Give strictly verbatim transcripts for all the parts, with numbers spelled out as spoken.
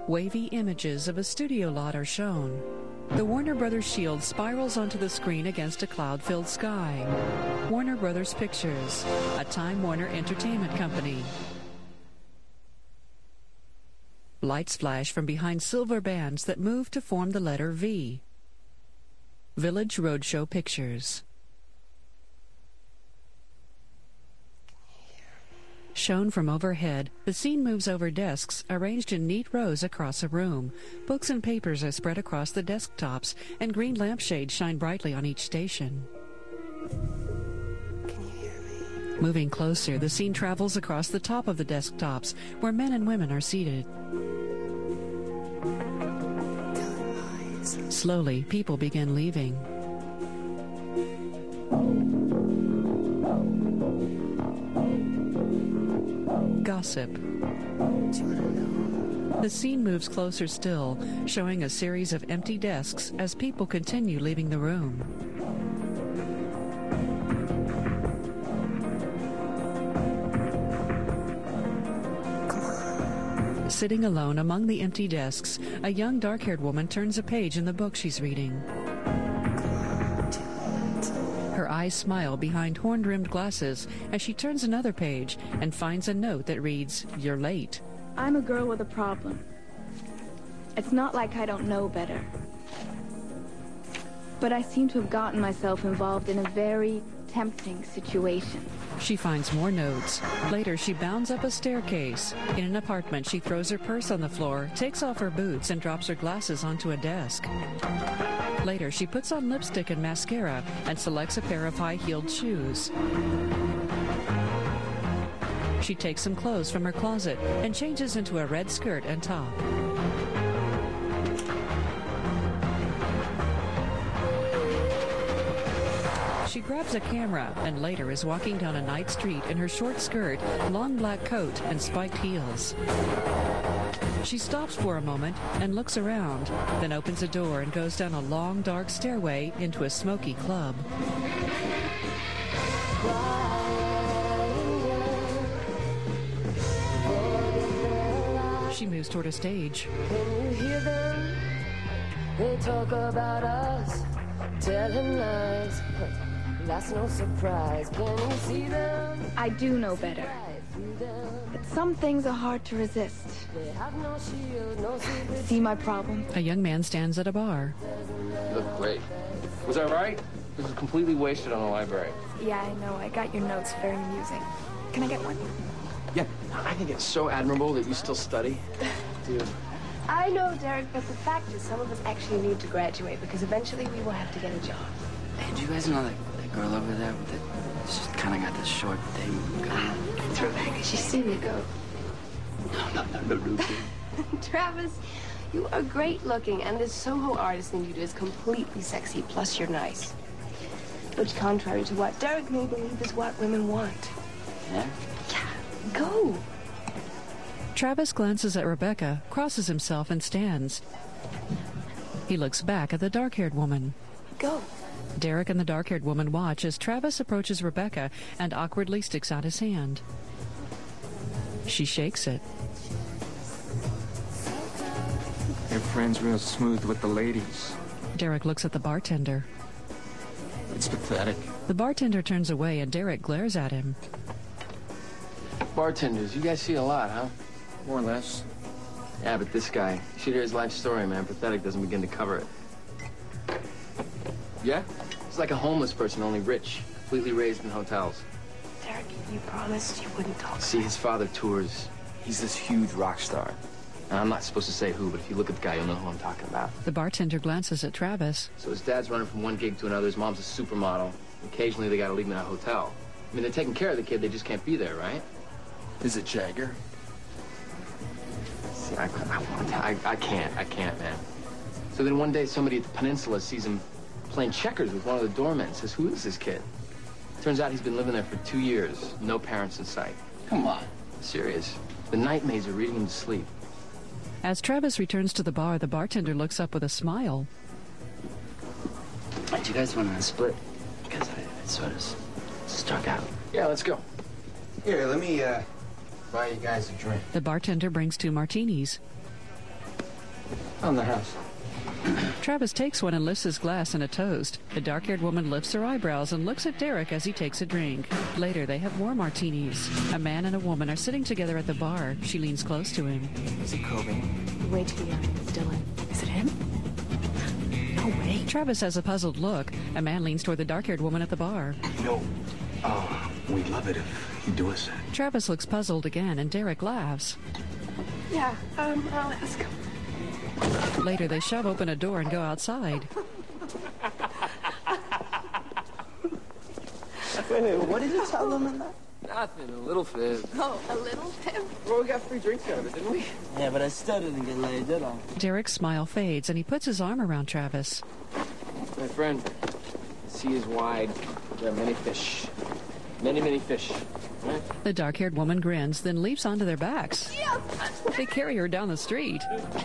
Wavy images of a studio lot are shown. The Warner Brothers shield spirals onto the screen against a cloud-filled sky. Warner Brothers Pictures, a Time Warner Entertainment company. Lights flash from behind silver bands that move to form the letter V. Village Roadshow Pictures. Shown from overhead, the scene moves over desks arranged in neat rows across a room. Books and papers are spread across the desktops, and green lampshades shine brightly on each station. Can you hear me? Moving closer, the scene travels across the top of the desktops, where men and women are seated. Slowly, people begin leaving. Gossip. The scene moves closer still, showing a series of empty desks as people continue leaving the room. Sitting alone among the empty desks, a young dark-haired woman turns a page in the book she's reading. Her eyes smile behind horn-rimmed glasses as she turns another page and finds a note that reads, "You're late." I'm a girl with a problem. It's not like I don't know better. But I seem to have gotten myself involved in a very tempting situation. She finds more notes. Later, she bounds up a staircase. In an apartment, she throws her purse on the floor, takes off her boots, and drops her glasses onto a desk. Later, she puts on lipstick and mascara and selects a pair of high-heeled shoes. She takes some clothes from her closet and changes into a red skirt and top. She grabs a camera and later is walking down a night street in her short skirt, long black coat, and spiked heels. She stops for a moment and looks around, then opens a door and goes down a long, dark stairway into a smoky club. She moves toward a stage. Can you hear them? They talk about us, telling lies. That's no surprise. Can you see them? I do know better. But some things are hard to resist. They have no shield, no secret. See my problem? A young man stands at a bar. You look great. Was I right? This was completely wasted on the library. Yeah, I know. I got your notes. Very amusing. Can I get one? Yeah, I think it's so admirable that you still study. Dude. I know, Derek, but the fact is some of us actually need to graduate because eventually we will have to get a job. Hey, do you guys know that, that girl over there with the... She's kind of got this short thing going on. It's Rebecca. She's seen me go. No, no, no, no, no. Travis, you are great looking, and this Soho artist thing you do is completely sexy, plus you're nice. Which, contrary to what Derek may believe, is what women want. Yeah? Yeah, go. Travis glances at Rebecca, crosses himself, and stands. He looks back at the dark-haired woman. Go. Derek and the dark-haired woman watch as Travis approaches Rebecca and awkwardly sticks out his hand. She shakes it. Your friend's real smooth with the ladies. Derek looks at the bartender. It's pathetic. The bartender turns away and Derek glares at him. Bartenders, you guys see a lot, huh? More or less. Yeah, but this guy, you should hear his life story, man. Pathetic doesn't begin to cover it. Yeah? He's like a homeless person, only rich, completely raised in hotels. Derek, you promised you wouldn't talk. See, his father tours. He's this huge rock star. And I'm not supposed to say who, but if you look at the guy, you'll know who I'm talking about. The bartender glances at Travis. So his dad's running from one gig to another. His mom's a supermodel. Occasionally, they gotta leave him in a hotel. I mean, they're taking care of the kid. They just can't be there, right? Is it Jagger? See, I, I, want to, I, I can't. I can't, man. So then one day, somebody at the Peninsula sees him playing checkers with one of the doormen. Says, who is this kid? Turns out he's been living there for two years. No parents in sight. Come on. Serious. The night maids are reading him to sleep. As Travis returns to the bar, the bartender looks up with a smile. Do you guys want to split? Because I, I sort of struck out. Yeah, let's go. Here, let me, uh, buy you guys a drink. The bartender brings two martinis. On the house. Travis takes one and lifts his glass in a toast. The dark-haired woman lifts her eyebrows and looks at Derek as he takes a drink. Later, they have more martinis. A man and a woman are sitting together at the bar. She leans close to him. Is it Cobain? Way too young. It's Dylan. Is it him? No way. Travis has a puzzled look. A man leans toward the dark-haired woman at the bar. You know, uh, we'd love it if you do us that. Travis looks puzzled again, and Derek laughs. Yeah, um, I'll ask him. Later, they shove open a door and go outside. What did you tell them in that? Nothing, a little fib. Oh, a little pimp. Well, we got free drinks out of it, didn't we? Yeah, but I still didn't get laid, did I? Derek's smile fades, and he puts his arm around Travis. My friend, the sea is wide. There are many fish. Many, many fish. Right? The dark-haired woman grins, then leaps onto their backs. Yes! They carry her down the street.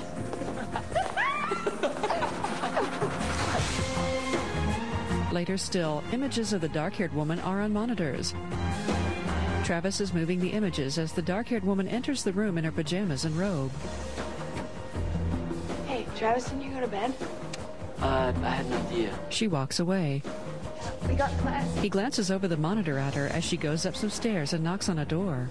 Later still, images of the dark-haired woman are on monitors. Travis is moving the images as the dark-haired woman enters the room in her pajamas and robe. Hey, Travis, didn't you go to bed? Uh, I had an idea. She walks away. We got class. He glances over the monitor at her as she goes up some stairs and knocks on a door.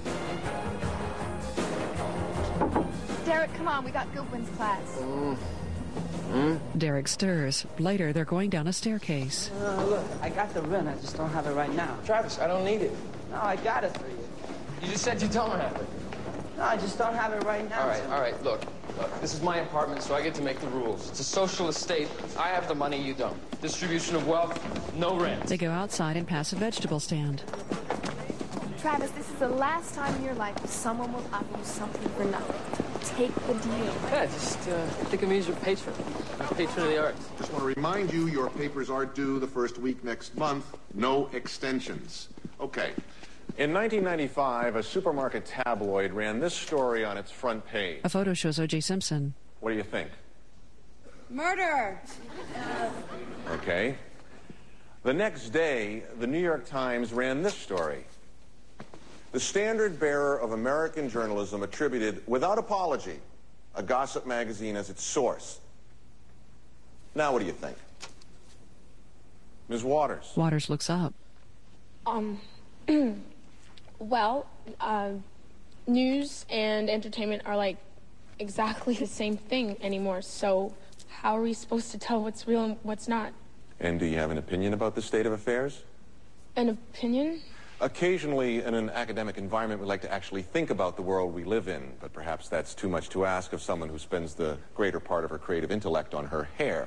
Derek, come on, we got Goodwin's class. Mm. Mm? Derek stirs. Later, they're going down a staircase. Uh, look, I got the ring. I just don't have it right now. Travis, I don't need it. No, I got it for you. You just said you don't have it. No, I just don't have it right now. All right, all right, look. Look, this is my apartment, so I get to make the rules. It's a socialist state. I have the money, you don't. Distribution of wealth, no rent. They go outside and pass a vegetable stand. Travis, this is the last time in your life someone will offer you something for nothing. Take the deal. Yeah, just uh, think of me as your patron. I'm a patron of the arts. Just want to remind you, your papers are due the first week next month. No extensions. Okay. In nineteen ninety-five, a supermarket tabloid ran this story on its front page. A photo shows O J Simpson. What do you think? Murder! Okay. The next day, the New York Times ran this story. The standard bearer of American journalism attributed, without apology, a gossip magazine as its source. Now what do you think? Miz Waters. Waters looks up. Um... Well, uh, news and entertainment are like exactly the same thing anymore, so how are we supposed to tell what's real and what's not? And do you have an opinion about the state of affairs? An opinion? Occasionally, in an academic environment, we like to actually think about the world we live in, but perhaps that's too much to ask of someone who spends the greater part of her creative intellect on her hair.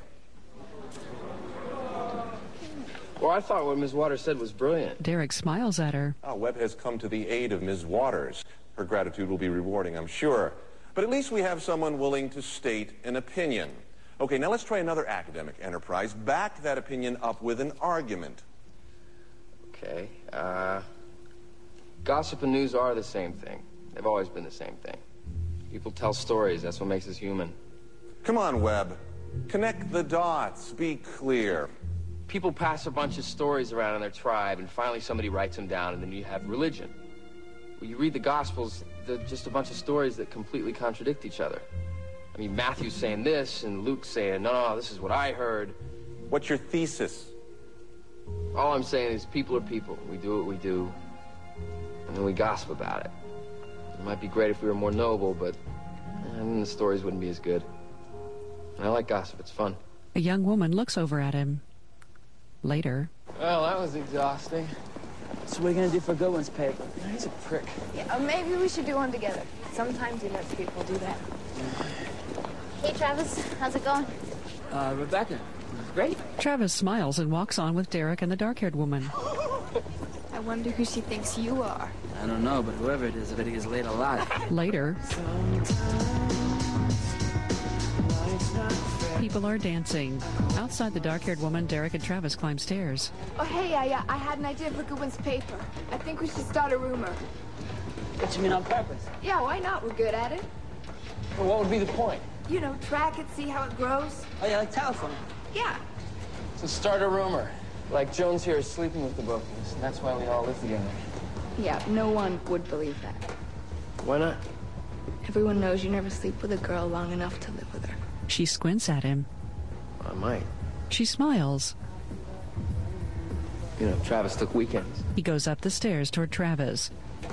Well, I thought what Miz Waters said was brilliant. Derek smiles at her. Ah, Webb has come to the aid of Miz Waters. Her gratitude will be rewarding, I'm sure. But at least we have someone willing to state an opinion. Okay, now let's try another academic enterprise. Back that opinion up with an argument. Okay, uh... gossip and news are the same thing. They've always been the same thing. People tell stories, that's what makes us human. Come on, Webb. Connect the dots. Be clear. People pass a bunch of stories around in their tribe, and finally somebody writes them down, and then you have religion. When you read the Gospels, they're just a bunch of stories that completely contradict each other. I mean, Matthew's saying this, and Luke's saying, no, no, this is what I heard. What's your thesis? All I'm saying is people are people. We do what we do, and then we gossip about it. It might be great if we were more noble, but eh, then the stories wouldn't be as good. And I like gossip. It's fun. A young woman looks over at him. Later. Well, that was exhausting. So what are you going to do for Goodwin's paper? He's a prick. Yeah, maybe we should do one together. Sometimes he lets people do that. Hey, Travis. How's it going? Uh, Rebecca. Great. Travis smiles and walks on with Derek and the dark-haired woman. I wonder who she thinks you are. I don't know, but whoever it is, I bet he gets laid a lot. Later. People are dancing. Outside the dark-haired woman, Derek and Travis climb stairs. Oh, hey, yeah, yeah, I had an idea for Goodwin's paper. I think we should start a rumor. What you mean on purpose? Yeah, why not? We're good at it. Well, what would be the point? You know, track it, see how it grows. Oh, yeah, like telephone. Yeah. So start a rumor. Like Jones here is sleeping with the both of us, and that's why we all live together. Yeah, no one would believe that. Why not? Everyone knows you never sleep with a girl long enough to live with her. She squints at him. I might. She smiles. You know, Travis took weekends. He goes up the stairs toward Travis.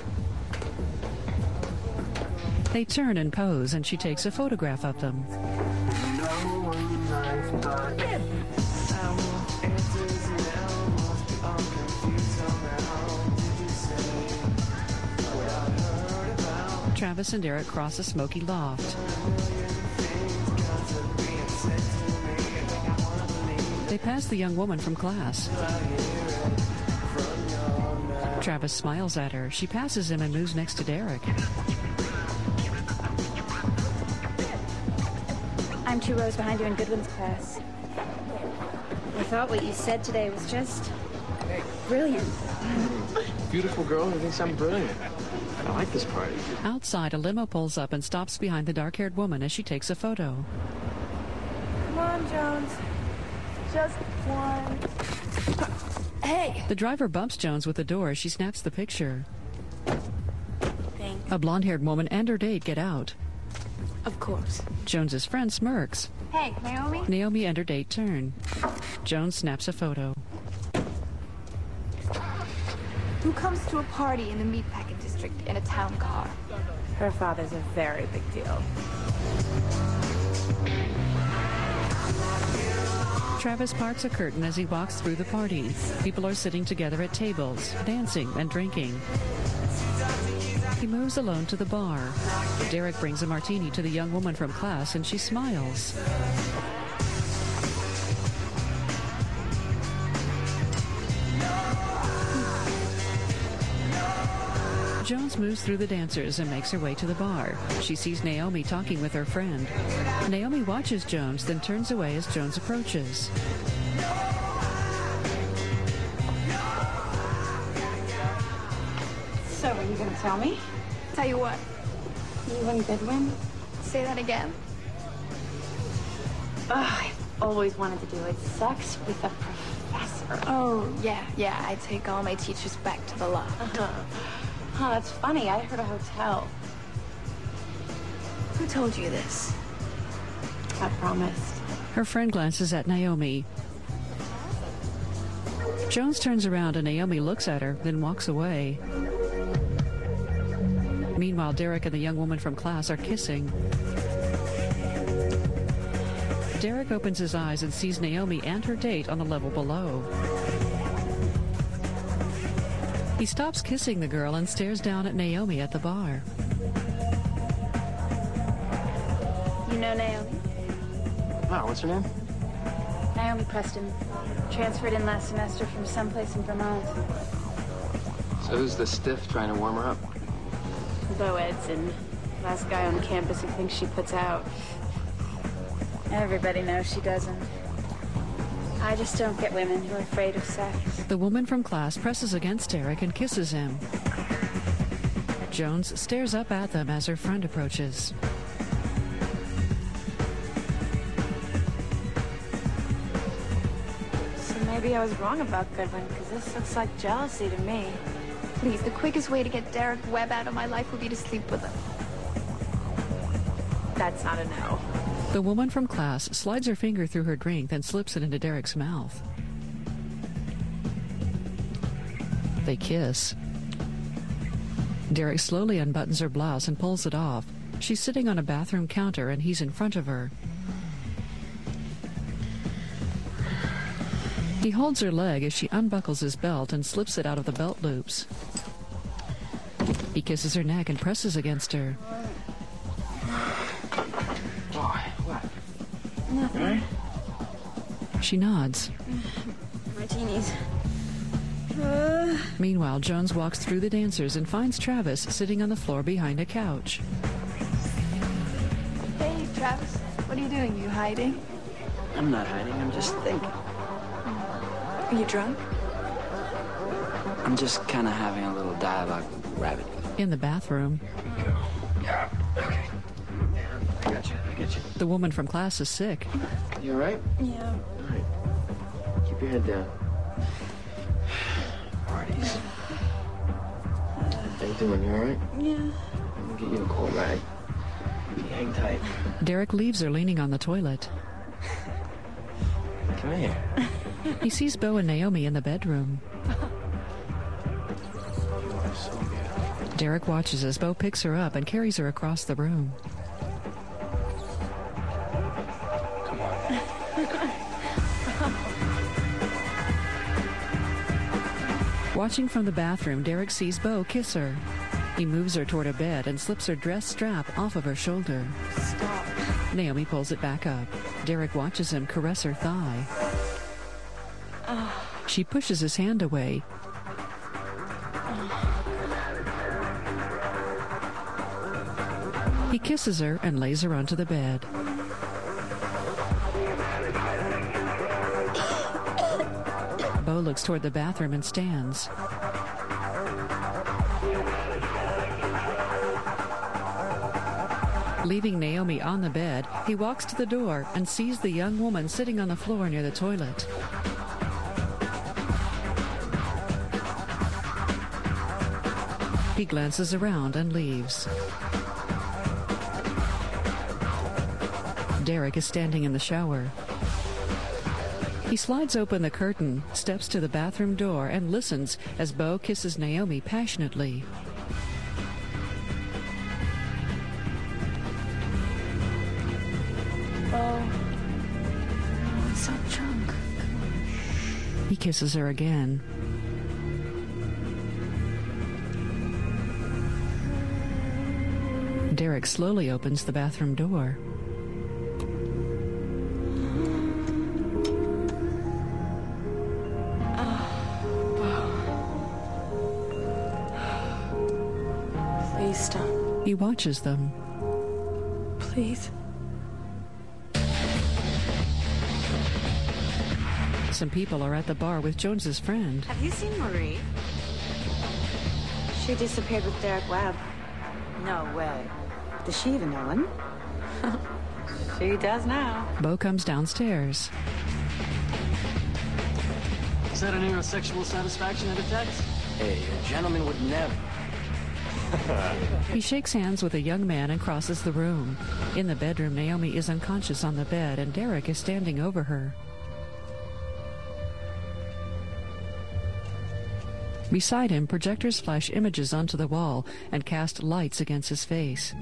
They turn and pose, and she takes a photograph of them. Travis and Derek cross a smoky loft. They pass the young woman from class. Travis smiles at her. She passes him and moves next to Derek. I'm two rows behind you in Goodwin's class. I thought what you said today was just brilliant. Beautiful girl who thinks I'm brilliant. I like this party. Outside, a limo pulls up and stops behind the dark-haired woman as she takes a photo. Come on, Jones. Just one. Hey! The driver bumps Jones with the door as she snaps the picture. Thanks. A blonde-haired woman and her date get out. Of course. Jones's friend smirks. Hey, Naomi? Naomi and her date turn. Jones snaps a photo. Who comes to a party in the meatpacking district in a town car? Her father's a very big deal. Travis parts a curtain as he walks through the party. People are sitting together at tables, dancing and drinking. He moves alone to the bar. Derek brings a martini to the young woman from class, and she smiles. Jones moves through the dancers and makes her way to the bar. She sees Naomi talking with her friend. Naomi watches Jones, then turns away as Jones approaches. So, are you going to tell me? Tell you what. You and Goodwin? Say that again. Oh, I've always wanted to do it. Sex with a professor. Oh, yeah, yeah. I take all my teachers back to the loft. Uh-huh. Huh, that's funny. I heard a hotel. Who told you this? I promised. Her friend glances at Naomi. Jones turns around and Naomi looks at her, then walks away. Meanwhile, Derek and the young woman from class are kissing. Derek opens his eyes and sees Naomi and her date on the level below. He stops kissing the girl and stares down at Naomi at the bar. You know Naomi? Wow, what's her name? Naomi Preston. Transferred in last semester from someplace in Vermont. So who's the stiff trying to warm her up? Bo Edson. Last guy on campus who thinks she puts out. Everybody knows she doesn't. I just don't get women who are afraid of sex. The woman from class presses against Derek and kisses him. Jones stares up at them as her friend approaches. So maybe I was wrong about Goodwin, because this looks like jealousy to me. Please, the quickest way to get Derek Webb out of my life would be to sleep with him. That's not a no. The woman from class slides her finger through her drink, then slips it into Derek's mouth. They kiss. Derek slowly unbuttons her blouse and pulls it off. She's sitting on a bathroom counter, and he's in front of her. He holds her leg as she unbuckles his belt and slips it out of the belt loops. He kisses her neck and presses against her. Nothing. Right? She nods. Martinis. Uh... Meanwhile, Jones walks through the dancers and finds Travis sitting on the floor behind a couch. Hey, Travis. What are you doing? You hiding? I'm not hiding. I'm just thinking. Are you drunk? I'm just kind of having a little dialogue with Rabbit. In the bathroom. Yeah, okay. I got you, I got you. The woman from class is sick. You all right? Yeah. All right. Keep your head down. Parties. How you doing? You all right? Yeah. Let me get you a cold rag. Hang tight. Derek leaves her leaning on the toilet. Come here. He sees Bo and Naomi in the bedroom. Derek watches as Bo picks her up and carries her across the room. Come on. Watching from the bathroom, Derek sees Bo kiss her. He moves her toward a bed and slips her dress strap off of her shoulder. Stop. Naomi pulls it back up. Derek watches him caress her thigh. Oh. She pushes his hand away. He kisses her and lays her onto the bed. Bo looks toward the bathroom and stands. Leaving Naomi on the bed, he walks to the door and sees the young woman sitting on the floor near the toilet. He glances around and leaves. Derek is standing in the shower. He slides open the curtain, steps to the bathroom door, and listens as Bo kisses Naomi passionately. Bo. Oh, I'm so drunk. He kisses her again. Derek slowly opens the bathroom door. Please stop. He watches them. Please. Some people are at the bar with Jones's friend. Have you seen Marie? She disappeared with Derek Webb. No way. Does she even know him? She does now. Bo comes downstairs. Is that an aerosexual satisfaction at a text? Hey, a gentleman would never. He shakes hands with a young man and crosses the room. In the bedroom, Naomi is unconscious on the bed, and Derek is standing over her. Beside him, projectors flash images onto the wall and cast lights against his face.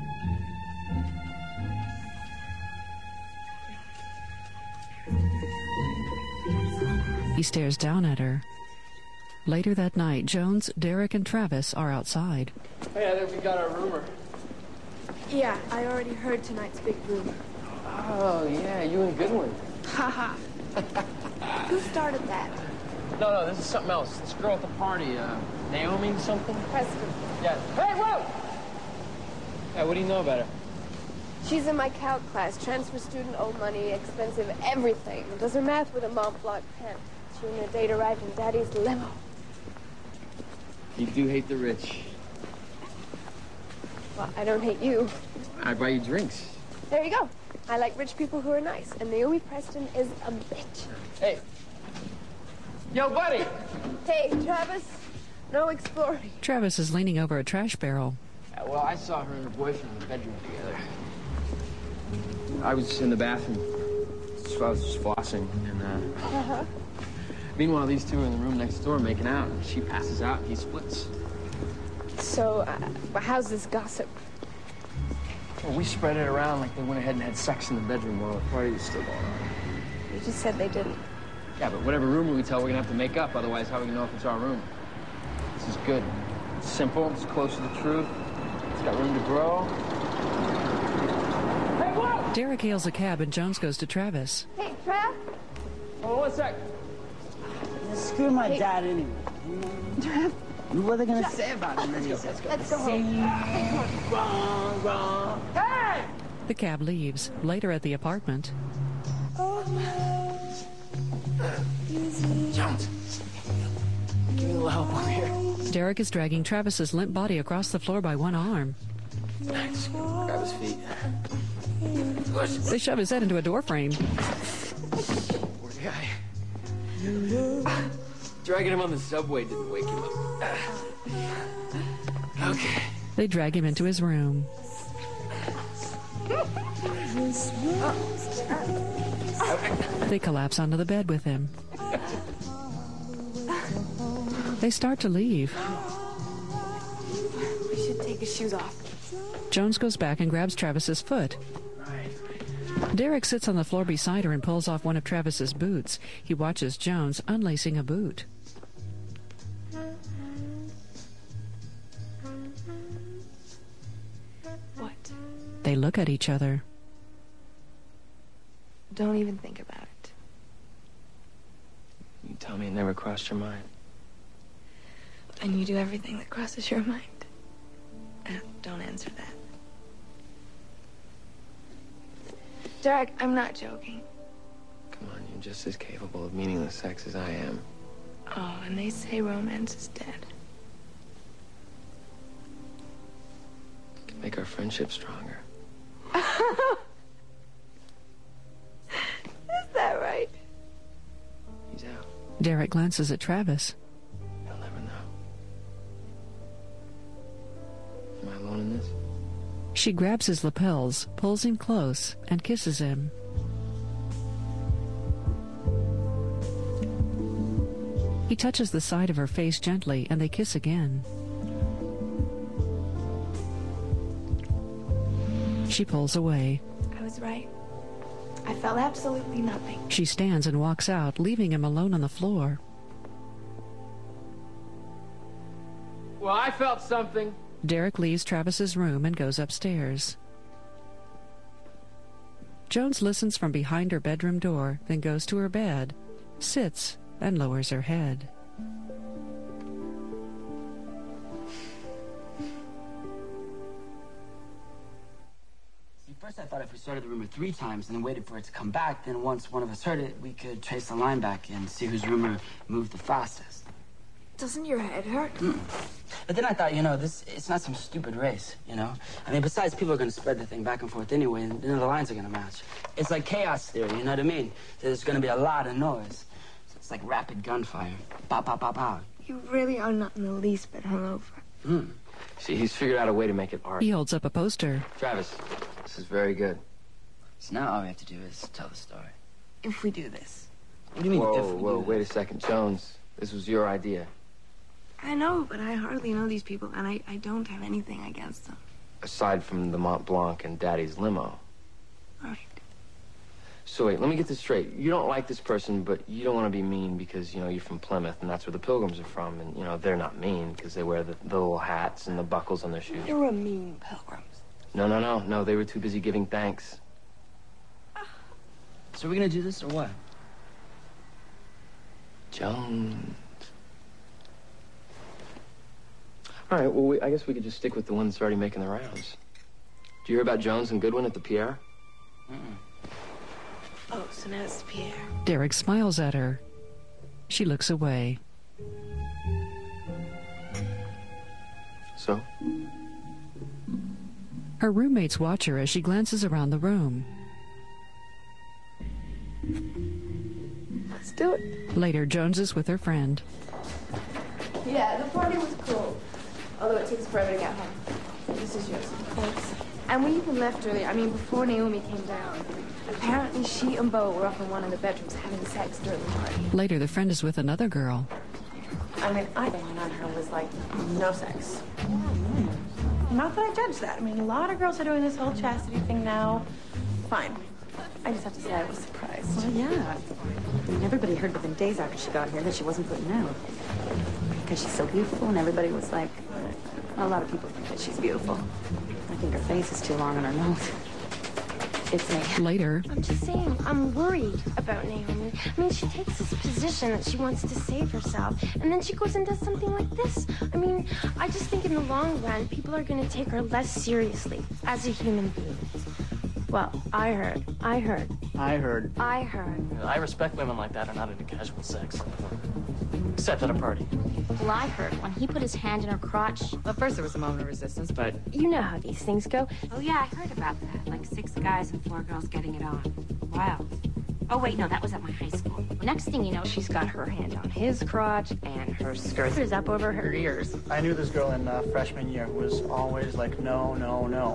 He stares down at her. Later that night, Jones, Derek, and Travis are outside. Hey, I think we got our rumor. Yeah, I already heard tonight's big rumor. Oh, yeah, you and Goodwin. Haha. Who started that? No, no, this is something else. This girl at the party, uh, Naomi something? Preston. Yeah. Hey, whoa! Yeah, what do you know about her? She's in my calc class. Transfer student, old money, expensive, everything. Does her math with a Mont Blanc pen. She and her date arrived in Daddy's limo. You do hate the rich. Well, I don't hate you. I buy you drinks. There you go. I like rich people who are nice. And Naomi Preston is a bitch. Hey. Yo, buddy! Hey, Travis. No exploring. Travis is leaning over a trash barrel. Uh, well, I saw her and her boyfriend in the bedroom together. I was in the bathroom. So I was just flossing, and, uh... Uh-huh. Meanwhile, these two are in the room next door making out, and she passes out, and he splits. So, uh, how's this gossip? Well, we spread it around like they went ahead and had sex in the bedroom while the party was still going on. You just said they didn't. Yeah, but whatever rumor we tell, we're gonna have to make up. Otherwise, how are we gonna know if it's our rumor? This is good. It's simple. It's close to the truth. It's got room to grow. Hey, whoa! Derek hails a cab, and Jones goes to Travis. Hey, Trav. Oh, one sec. Screw my Hey. dad anyway. Trav. What are they gonna Trav. say about him? Let's go. Let's go. Let's go home. Wrong, wrong. Hey! The cab leaves. Later at the apartment. Oh, no. Jones. Give me a little help over here. Derek is dragging Travis's limp body across the floor by one arm. Just grab his feet. Push. They shove his head into a door frame. Poor guy. Dragging him on the subway didn't wake him up. Okay. They drag him into his room. They collapse onto the bed with him. They start to leave. We should take his shoes off. Jones goes back and grabs Travis's foot. Derek sits on the floor beside her and pulls off one of Travis's boots. He watches Jones unlacing a boot. What? They look at each other. Don't even think about it. You tell me it never crossed your mind. And you do everything that crosses your mind. Uh, don't answer that. Derek, I'm not joking. Come on, you're just as capable of meaningless sex as I am. Oh, and they say romance is dead. Can make our friendship stronger. Is that right? He's out. Derek glances at Travis. He'll never know. Am I alone in this? She grabs his lapels, pulls him close, and kisses him. He touches the side of her face gently, and they kiss again. She pulls away. I was right. I felt absolutely nothing. She stands and walks out, leaving him alone on the floor. Well, I felt something. Derek leaves Travis's room and goes upstairs. Jones listens from behind her bedroom door, then goes to her bed, sits, and lowers her head. See, first I thought if we started the rumor three times and then waited for it to come back, then once one of us heard it, we could trace the line back and see whose rumor moved the fastest. Doesn't your head hurt? Mm. But then I thought, you know, this it's not some stupid race, you know? I mean, besides, people are going to spread the thing back and forth anyway, and you know, the lines are going to match. It's like chaos theory, you know what I mean? There's going to be a lot of noise. So it's like rapid gunfire. Pow, pow, pow, pow. You really are not in the least bit hungover. Hmm. See, he's figured out a way to make it art. He holds up a poster. Travis, this is very good. So now all we have to do is tell the story. If we do this. What do you mean, Whoa, if we whoa, do wait a this? second. Jones, this was your idea. I know, but I hardly know these people, and I, I don't have anything against them. Aside from the Mont Blanc and Daddy's limo. Right. So wait, let me get this straight. You don't like this person, but you don't want to be mean because, you know, you're from Plymouth, and that's where the Pilgrims are from. And, you know, they're not mean because they wear the, the little hats and the buckles on their shoes. You're a mean Pilgrims. No, no, no, no. They were too busy giving thanks. So we're going to do this or what? Jones. All right, well, we, I guess we could just stick with the one that's already making the rounds. Do you hear about Jones and Goodwin at the Pierre? Mm-mm. Oh, so now it's Pierre. Derek smiles at her. She looks away. So? Her roommates watch her as she glances around the room. Let's do it. Later, Jones is with her friend. Yeah, the party was cool. Although it takes forever to get home. This is yours. Thanks. And we even left early. I mean, before Naomi came down. Apparently, she and Bo were up in one of the bedrooms having sex during the party. Later, the friend is with another girl. I mean, I think on her was like, no sex. Not that I judge that. I mean, a lot of girls are doing this whole chastity thing now. Fine. I just have to say I was surprised. Well, yeah. I mean, everybody heard within days after she got here that she wasn't putting out. Because she's so beautiful, and everybody was like, a lot of people think that she's beautiful. I think her face is too long on her nose. It's me. Later. I'm just saying, I'm worried about Naomi. I mean, she takes this position that she wants to save herself, and then she goes and does something like this. I mean, I just think in the long run, people are going to take her less seriously as a human being. Well, I heard. I heard. I heard. I heard. I respect women like that are not into casual sex. Except at a party. Well, I heard when he put his hand in her crotch. Well, first there was a moment of resistance, but... You know how these things go. Oh, yeah, I heard about that. Like six guys and four girls getting it on. Wow. Oh, wait, no, that was at my high school. Next thing you know, she's got her hand on his crotch, and her skirt is up over her ears. I knew this girl in uh, freshman year who was always like, no, no, no.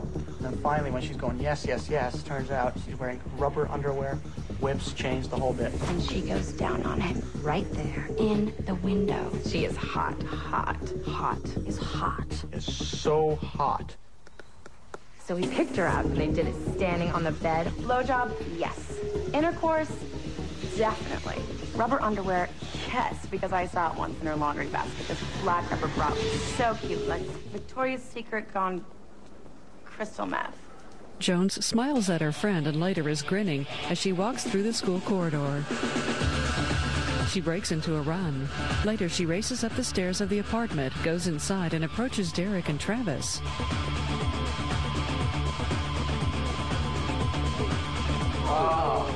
And then finally, when she's going, yes, yes, yes, turns out she's wearing rubber underwear, whips, chains, the whole bit. And she goes down on him right there in the window. She is hot, hot, hot, is hot. It's so hot. So he picked her out and they did it standing on the bed. Blowjob, yes. Intercourse, definitely. Rubber underwear, yes, because I saw it once in her laundry basket. This black rubber bra was so cute, like Victoria's Secret gone crystal meth. Jones smiles at her friend and later is grinning as she walks through the school corridor. She breaks into a run. Later, she races up the stairs of the apartment, goes inside, and approaches Derek and Travis. Oh.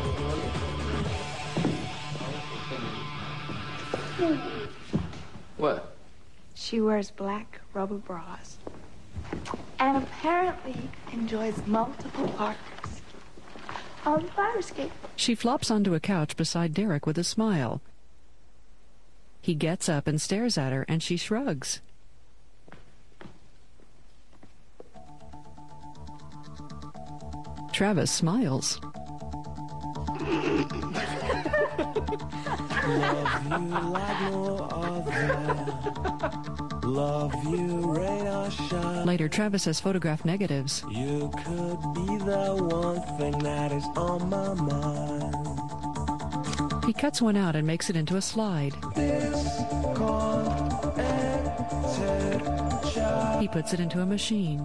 What? She wears black rubber bras. And apparently enjoys multiple partners on the fire escape. She flops onto a couch beside Derek with a smile. He gets up and stares at her, and she shrugs. Travis smiles. Love you like no other. Love you, rain or shine. Later, Travis has photographed negatives. You could be the one thing that is on my mind. He cuts one out and makes it into a slide. He puts it into a machine.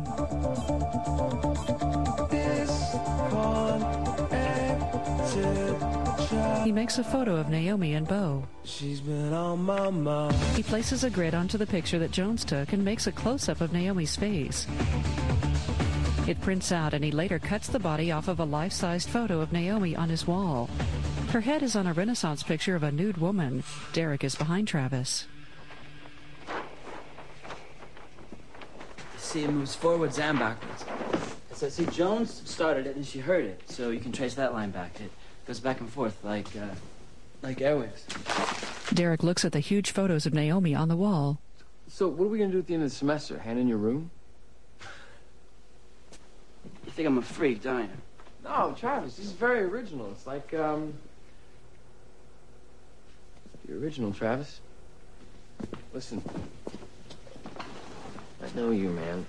He makes a photo of Naomi and Bo. She's been on my mind. He places a grid onto the picture that Jones took and makes a close-up of Naomi's face. It prints out, and he later cuts the body off of a life-sized photo of Naomi on his wall. Her head is on a Renaissance picture of a nude woman. Derek is behind Travis. See, it moves forwards and backwards. So, see, Jones started it and she heard it, so you can trace that line back. It goes back and forth like, uh, like airwaves. Derek looks at the huge photos of Naomi on the wall. So what are we going to do at the end of the semester? Hand in your room? You think I'm a freak, don't you? No, Travis, this is very original. It's like, um... you're original, Travis. Listen. I know you, man.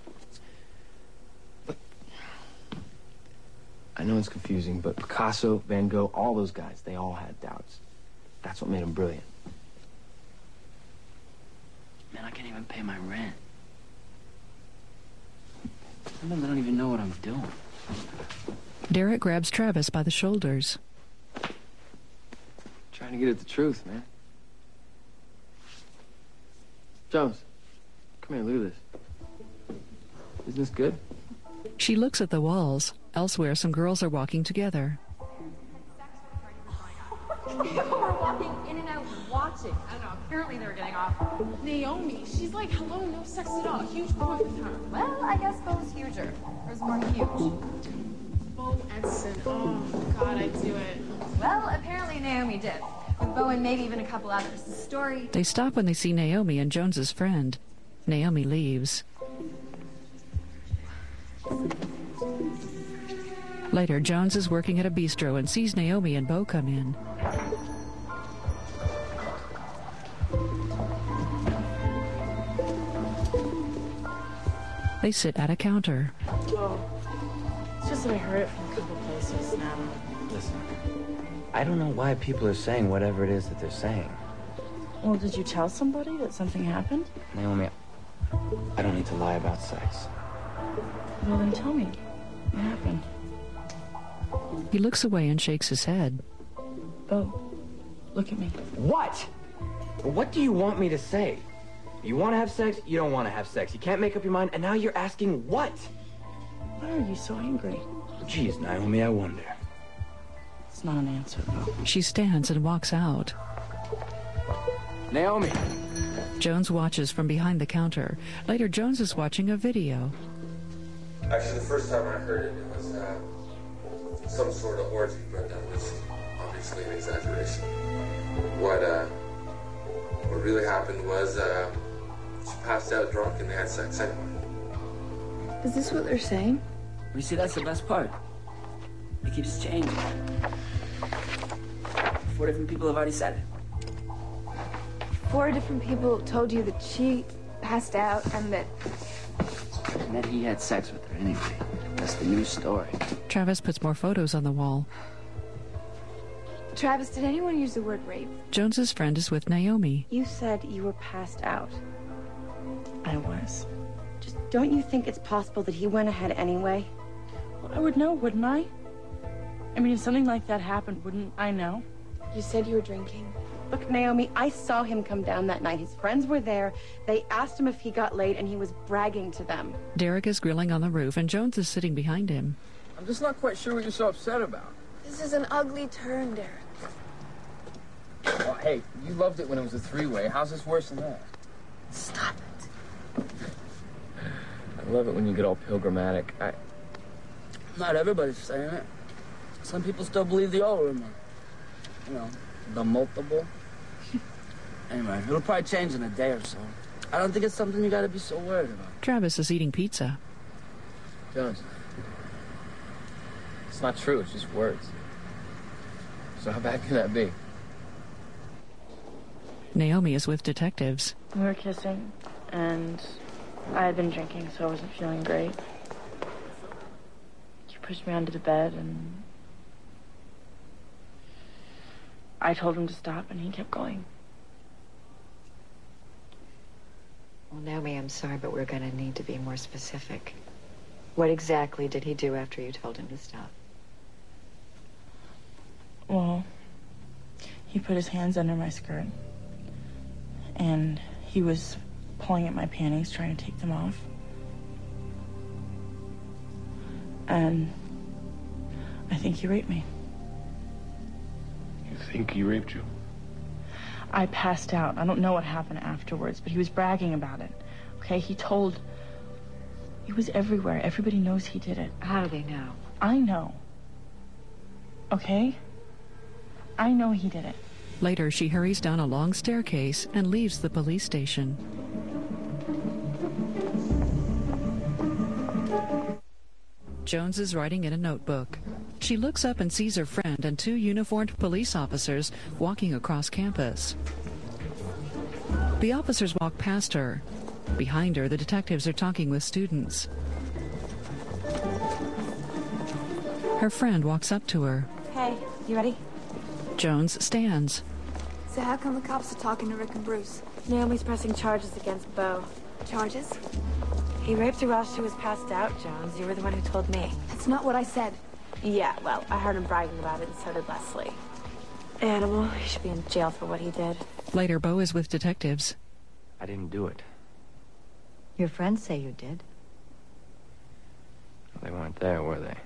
I know it's confusing, but Picasso, Van Gogh, all those guys, they all had doubts. That's what made them brilliant. Man, I can't even pay my rent. Sometimes I don't even know what I'm doing. Derek grabs Travis by the shoulders. Trying to get at the truth, man. Jones, come here, look at this. Isn't this good? She looks at the walls. Elsewhere, some girls are walking together. People were walking in and out watching. I don't know, apparently they were getting off. Naomi, she's like, hello, no sex at all. Huge boy with her. Well, I guess Bo's huger. Or is more huge. Bo Edson. Oh, God, I'd do it. Well, apparently Naomi did. With Bo and maybe even a couple others. The story... They stop when they see Naomi and Jones's friend. Naomi leaves. Later, Jones is working at a bistro and sees Naomi and Bo come in. They sit at a counter. Oh, it's just that I heard it from a couple places now. Listen, I don't know why people are saying whatever it is that they're saying. Well, did you tell somebody that something happened? Naomi, I don't need to lie about sex. Well, then tell me. What happened? He looks away and shakes his head. Bo, look at me. What? What do you want me to say? You want to have sex? You don't want to have sex. You can't make up your mind, and now you're asking what? Why are you so angry? Geez, Naomi, I wonder. It's not an answer, Bo. She stands and walks out. Naomi! Jones watches from behind the counter. Later, Jones is watching a video. Actually, the first time I heard it, it was uh, some sort of orgy, but that was obviously an exaggeration. What uh, what really happened was uh, she passed out drunk and they had sex anyway. Is this what they're saying? You see, that's the best part. It keeps changing. Four different people have already said it. Four different people told you that she passed out and that... And that he had sex with her anyway. That's the new story. Travis puts more photos on the wall. Travis, did anyone use the word rape? Jones's friend is with Naomi. You said you were passed out. I was. Just don't you think it's possible that he went ahead anyway? Well, I would know, wouldn't I? I mean, if something like that happened, wouldn't I know? You said you were drinking. Look, Naomi, I saw him come down that night. His friends were there. They asked him if he got laid, and he was bragging to them. Derek is grilling on the roof, and Jones is sitting behind him. I'm just not quite sure what you're so upset about. This is an ugly turn, Derek. Well, hey, you loved it when it was a three-way. How's this worse than that? Stop it. I love it when you get all pilgrimatic. I... Not everybody's saying it. Some people still believe the old rumor. You know, the multiple. Anyway, it'll probably change in a day or so. I don't think it's something you gotta be so worried about. Travis is eating pizza. Jones. It's not true, it's just words. So how bad can that be? Naomi is with detectives. We were kissing, and I had been drinking, so I wasn't feeling great. She pushed me onto the bed, and I told him to stop, and he kept going. Well, Naomi, I'm sorry, but we're going to need to be more specific. What exactly did he do after you told him to stop? Well, he put his hands under my skirt, and he was pulling at my panties, trying to take them off. And I think he raped me. You think he raped you? I passed out. I don't know what happened afterwards, but he was bragging about it. Okay, he told... He was everywhere. Everybody knows he did it. How do they know? I know. Okay? I know he did it. Later, she hurries down a long staircase and leaves the police station. Jones is writing in a notebook. She looks up and sees her friend and two uniformed police officers walking across campus. The officers walk past her. Behind her, the detectives are talking with students. Her friend walks up to her. Hey, you ready? Jones stands. So how come the cops are talking to Rick and Bruce? Naomi's pressing charges against Bo. Charges? He raped her while she was passed out, Jones. You were the one who told me. That's not what I said. Yeah, well, I heard him bragging about it, and so did Leslie. Animal. He should be in jail for what he did. Later, Bo is with detectives. I didn't do it. Your friends say you did. They weren't there, were they?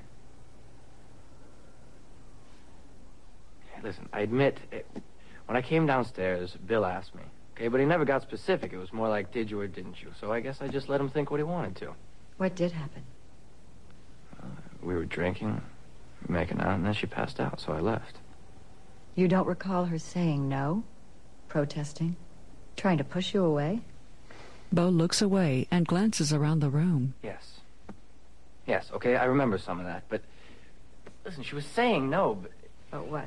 Listen, I admit, it, when I came downstairs, Bill asked me. Okay, but he never got specific. It was more like, did you or didn't you? So I guess I just let him think what he wanted to. What did happen? Uh, we were drinking, making out, and then she passed out, so I left. You don't recall her saying no? Protesting? Trying to push you away? Bo looks away and glances around the room. Yes. Yes, okay, I remember some of that, but... Listen, she was saying no, but... But what?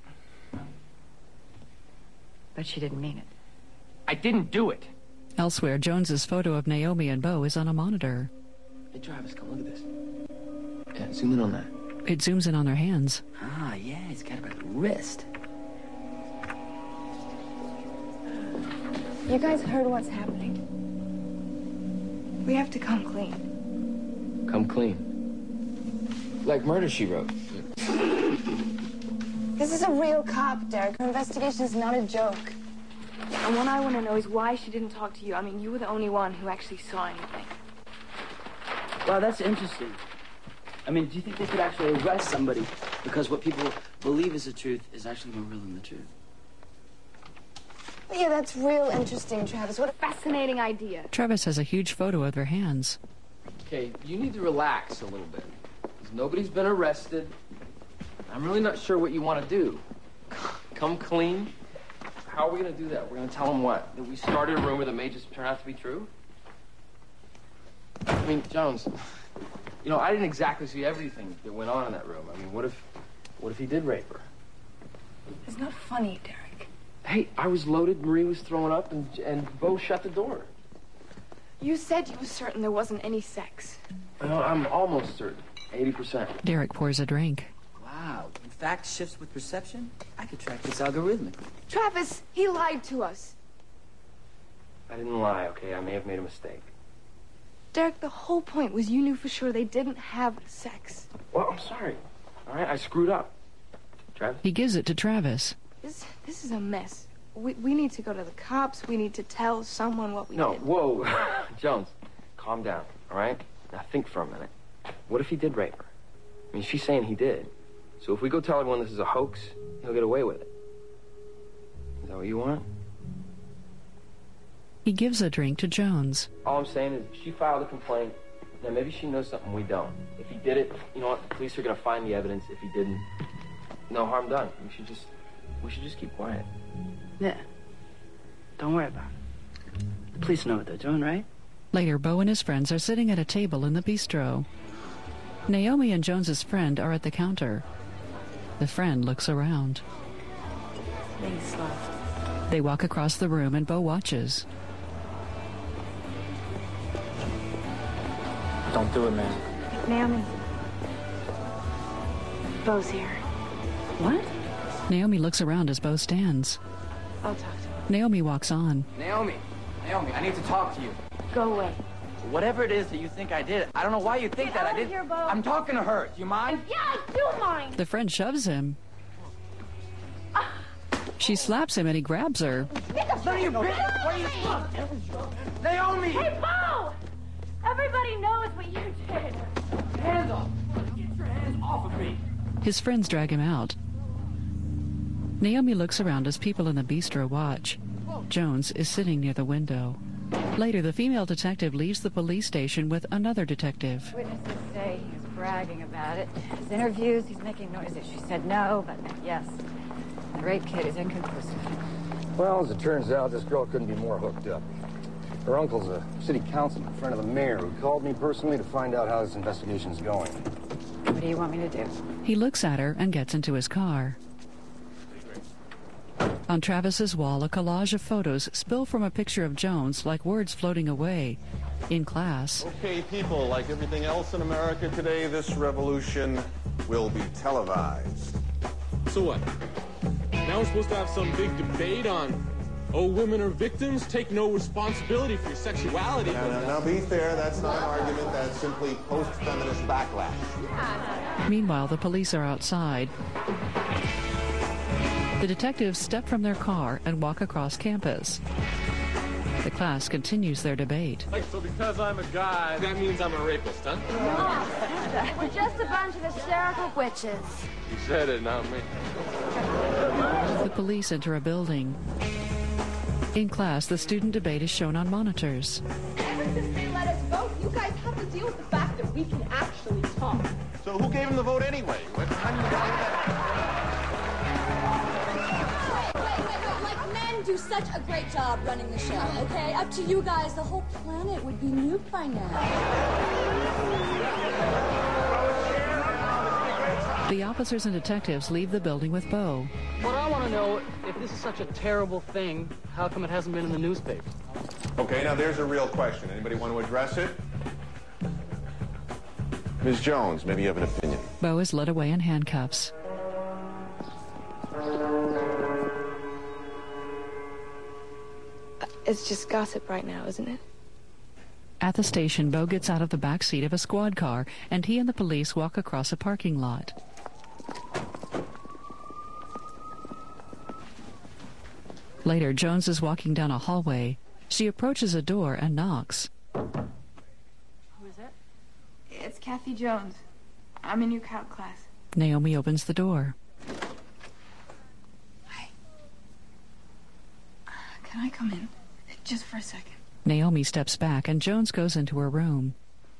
But she didn't mean it. I didn't do it. Elsewhere, Jones's photo of Naomi and Bo is on a monitor. Hey, Travis, come look at this. Yeah, zoom in on that. It zooms in on their hands. Ah, yeah, he's got her wrist. You guys heard what's happening. We have to come clean. Come clean. Like Murder, She Wrote. This is a real cop, Derek. Her investigation is not a joke. And what I want to know is why she didn't talk to you. I mean, you were the only one who actually saw anything. Wow, that's interesting. I mean, do you think they could actually arrest somebody because what people believe is the truth is actually more real than the truth? Yeah, that's real interesting, Travis. What a fascinating idea. Travis has a huge photo of their hands. Okay, you need to relax a little bit. Because nobody's been arrested. I'm really not sure what you want to do. Come clean? How are we going to do that? We're going to tell them what? That we started a rumor that may just turn out to be true? I mean, Jones, You know, I didn't exactly see everything that went on in that room. I mean, what if, what if he did rape her? It's not funny, Derek. Hey, I was loaded, Marie was throwing up, and, and Bo shut the door. You said you were certain there wasn't any sex. No, I'm almost certain. eighty percent. Derek pours a drink. Wow. In fact, shifts with perception? I could track this algorithmically. Travis, he lied to us. I didn't lie, okay? I may have made a mistake. Derek, the whole point was you knew for sure they didn't have sex. Well, I'm sorry. All right, I screwed up. Travis? He gives it to Travis. This this is a mess. We, we need to go to the cops. We need to tell someone what we No, did. whoa. Jones, calm down, all right? Now think for a minute. What if he did rape her? I mean, she's saying he did. So if we go tell everyone this is a hoax, he'll get away with it. Is that what you want? He gives a drink to Jones. All I'm saying is she filed a complaint. Now, maybe she knows something we don't. If he did it, you know what? The police are going to find the evidence. If he didn't, no harm done. We should just, we should just keep quiet. Yeah. Don't worry about it. The police know what they're doing, right? Later, Bo and his friends are sitting at a table in the bistro. Naomi and Jones's friend are at the counter. The friend looks around. Thanks, love. They walk across the room and Bo watches. Don't do it, man. Naomi. Bo's here. What? Naomi looks around as Bo stands. I'll talk to him. Naomi walks on. Naomi, Naomi, I need to talk to you. Go away. Whatever it is that you think I did, I don't know why you think Get that out I of did. here, Bo. I'm talking to her. Do you mind? Yeah, I do mind. The friend shoves him. She slaps him and he grabs her. Get the None of you bitch! What are you... Naomi! Hey, Bo! Everybody knows what you did. Hands off! Get your hands off of me! His friends drag him out. Naomi looks around as people in the bistro watch. Jones is sitting near the window. Later, the female detective leaves the police station with another detective. Witnesses say he was bragging about it. His interviews, he's making noises. She said no, but yes. The rape kit is inconclusive. Well, as it turns out, this girl couldn't be more hooked up. Her uncle's a city councilman, friend of the mayor, who called me personally to find out how this investigation's going. What do you want me to do? He looks at her and gets into his car. On Travis's wall, a collage of photos spill from a picture of Jones like words floating away. In class. Okay, people, like everything else in America today, this revolution will be televised. So what? Now we're supposed to have some big debate on, oh, women are victims, take no responsibility for your sexuality. No, no, no, be fair. That's not an argument. That's simply post-feminist backlash. Meanwhile, the police are outside. The detectives step from their car and walk across campus. The class continues their debate. Like, so because I'm a guy, that means I'm a rapist, huh? Oh, we're just a bunch of hysterical witches. You said it, not me. The police enter a building. In class, the student debate is shown on monitors. Ever since they let us vote, you guys have to deal with the fact that we can actually talk. So who gave him the vote anyway? What kind of do such a great job running the show, okay? Up to you guys, the whole planet would be nuked by now. The officers and detectives leave the building with Bo. What I want to know, if this is such a terrible thing, how come it hasn't been in the newspaper? Okay, now there's a real question. Anybody want to address it? Miz Jones, maybe you have an opinion. Bo is led away in handcuffs. It's just gossip right now, isn't it? At the station, Bo gets out of the back seat of a squad car, and he and the police walk across a parking lot. Later, Jones is walking down a hallway. She approaches a door and knocks. Who is it? It's Kathy Jones. I'm in your calc class. Naomi opens the door. Hi. Uh, can I come in? Just for a second. Naomi steps back, and Jones goes into her room.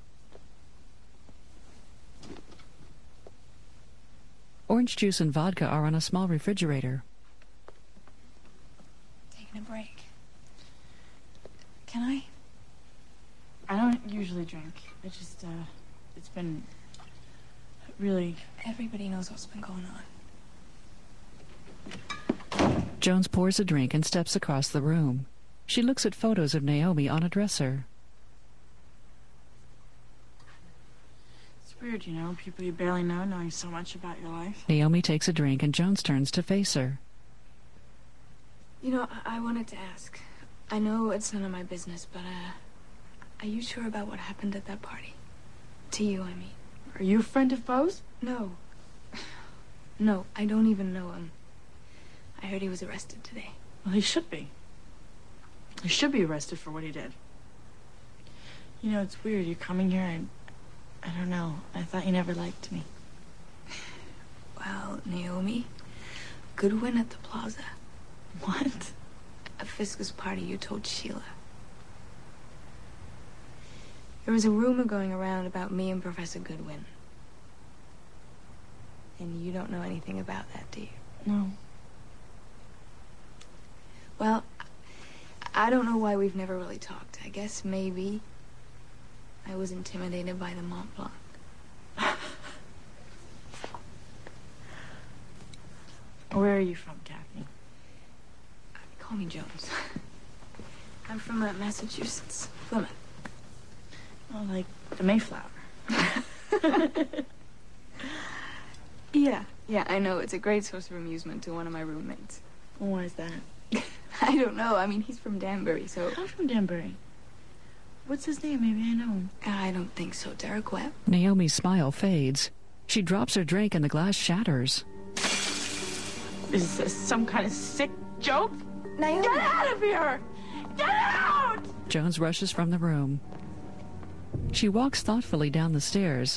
Orange juice and vodka are on a small refrigerator. Taking a break. Can I? I don't usually drink. I just, uh, it's been really... Everybody knows what's been going on. Jones pours a drink and steps across the room. She looks at photos of Naomi on a dresser. It's weird, you know, people you barely know knowing so much about your life. Naomi takes a drink and Jones turns to face her. You know, I, I wanted to ask. I know it's none of my business, but, uh, are you sure about what happened at that party? To you, I mean. Are you a friend of Bo's? No. No, I don't even know him. I heard he was arrested today. Well, he should be. He should be arrested for what he did. You know, it's weird. You're coming here, and I don't know. I thought you never liked me. Well, Naomi, Goodwin at the plaza. What? A Fiscus party you told Sheila. There was a rumor going around about me and Professor Goodwin. And you don't know anything about that, do you? No. Well, I don't know why we've never really talked. I guess maybe I was intimidated by the Mont Blanc. Where are you from, Kathy? Call me Jones. I'm from uh, Massachusetts, Plymouth. Oh, like the Mayflower. Yeah, yeah, I know. It's a great source of amusement to one of my roommates. Well, why is that? I don't know. I mean, he's from Danbury, so... I'm from Danbury. What's his name? Maybe I know him. I don't think so. Derek Webb. Naomi's smile fades. She drops her drink and the glass shatters. Is this some kind of sick joke? Naomi! Get out of here! Get out! Jones rushes from the room. She walks thoughtfully down the stairs.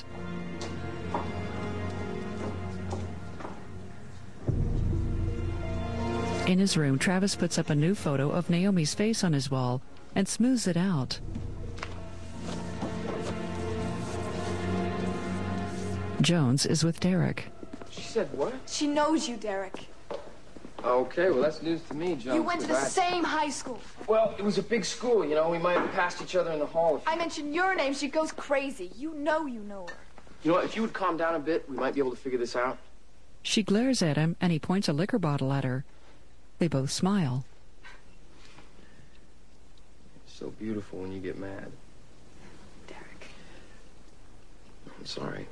In his room, Travis puts up a new photo of Naomi's face on his wall and smooths it out. Jones is with Derek. She said what? She knows you, Derek. Okay, well, that's news to me, Jones. You went to the I... same high school. Well, it was a big school, you know. We might have passed each other in the hall. I mentioned your name. She goes crazy. You know you know her. You know what? If you would calm down a bit, we might be able to figure this out. She glares at him, and he points a liquor bottle at her. They both smile. It's so beautiful when you get mad. Derek. I'm sorry.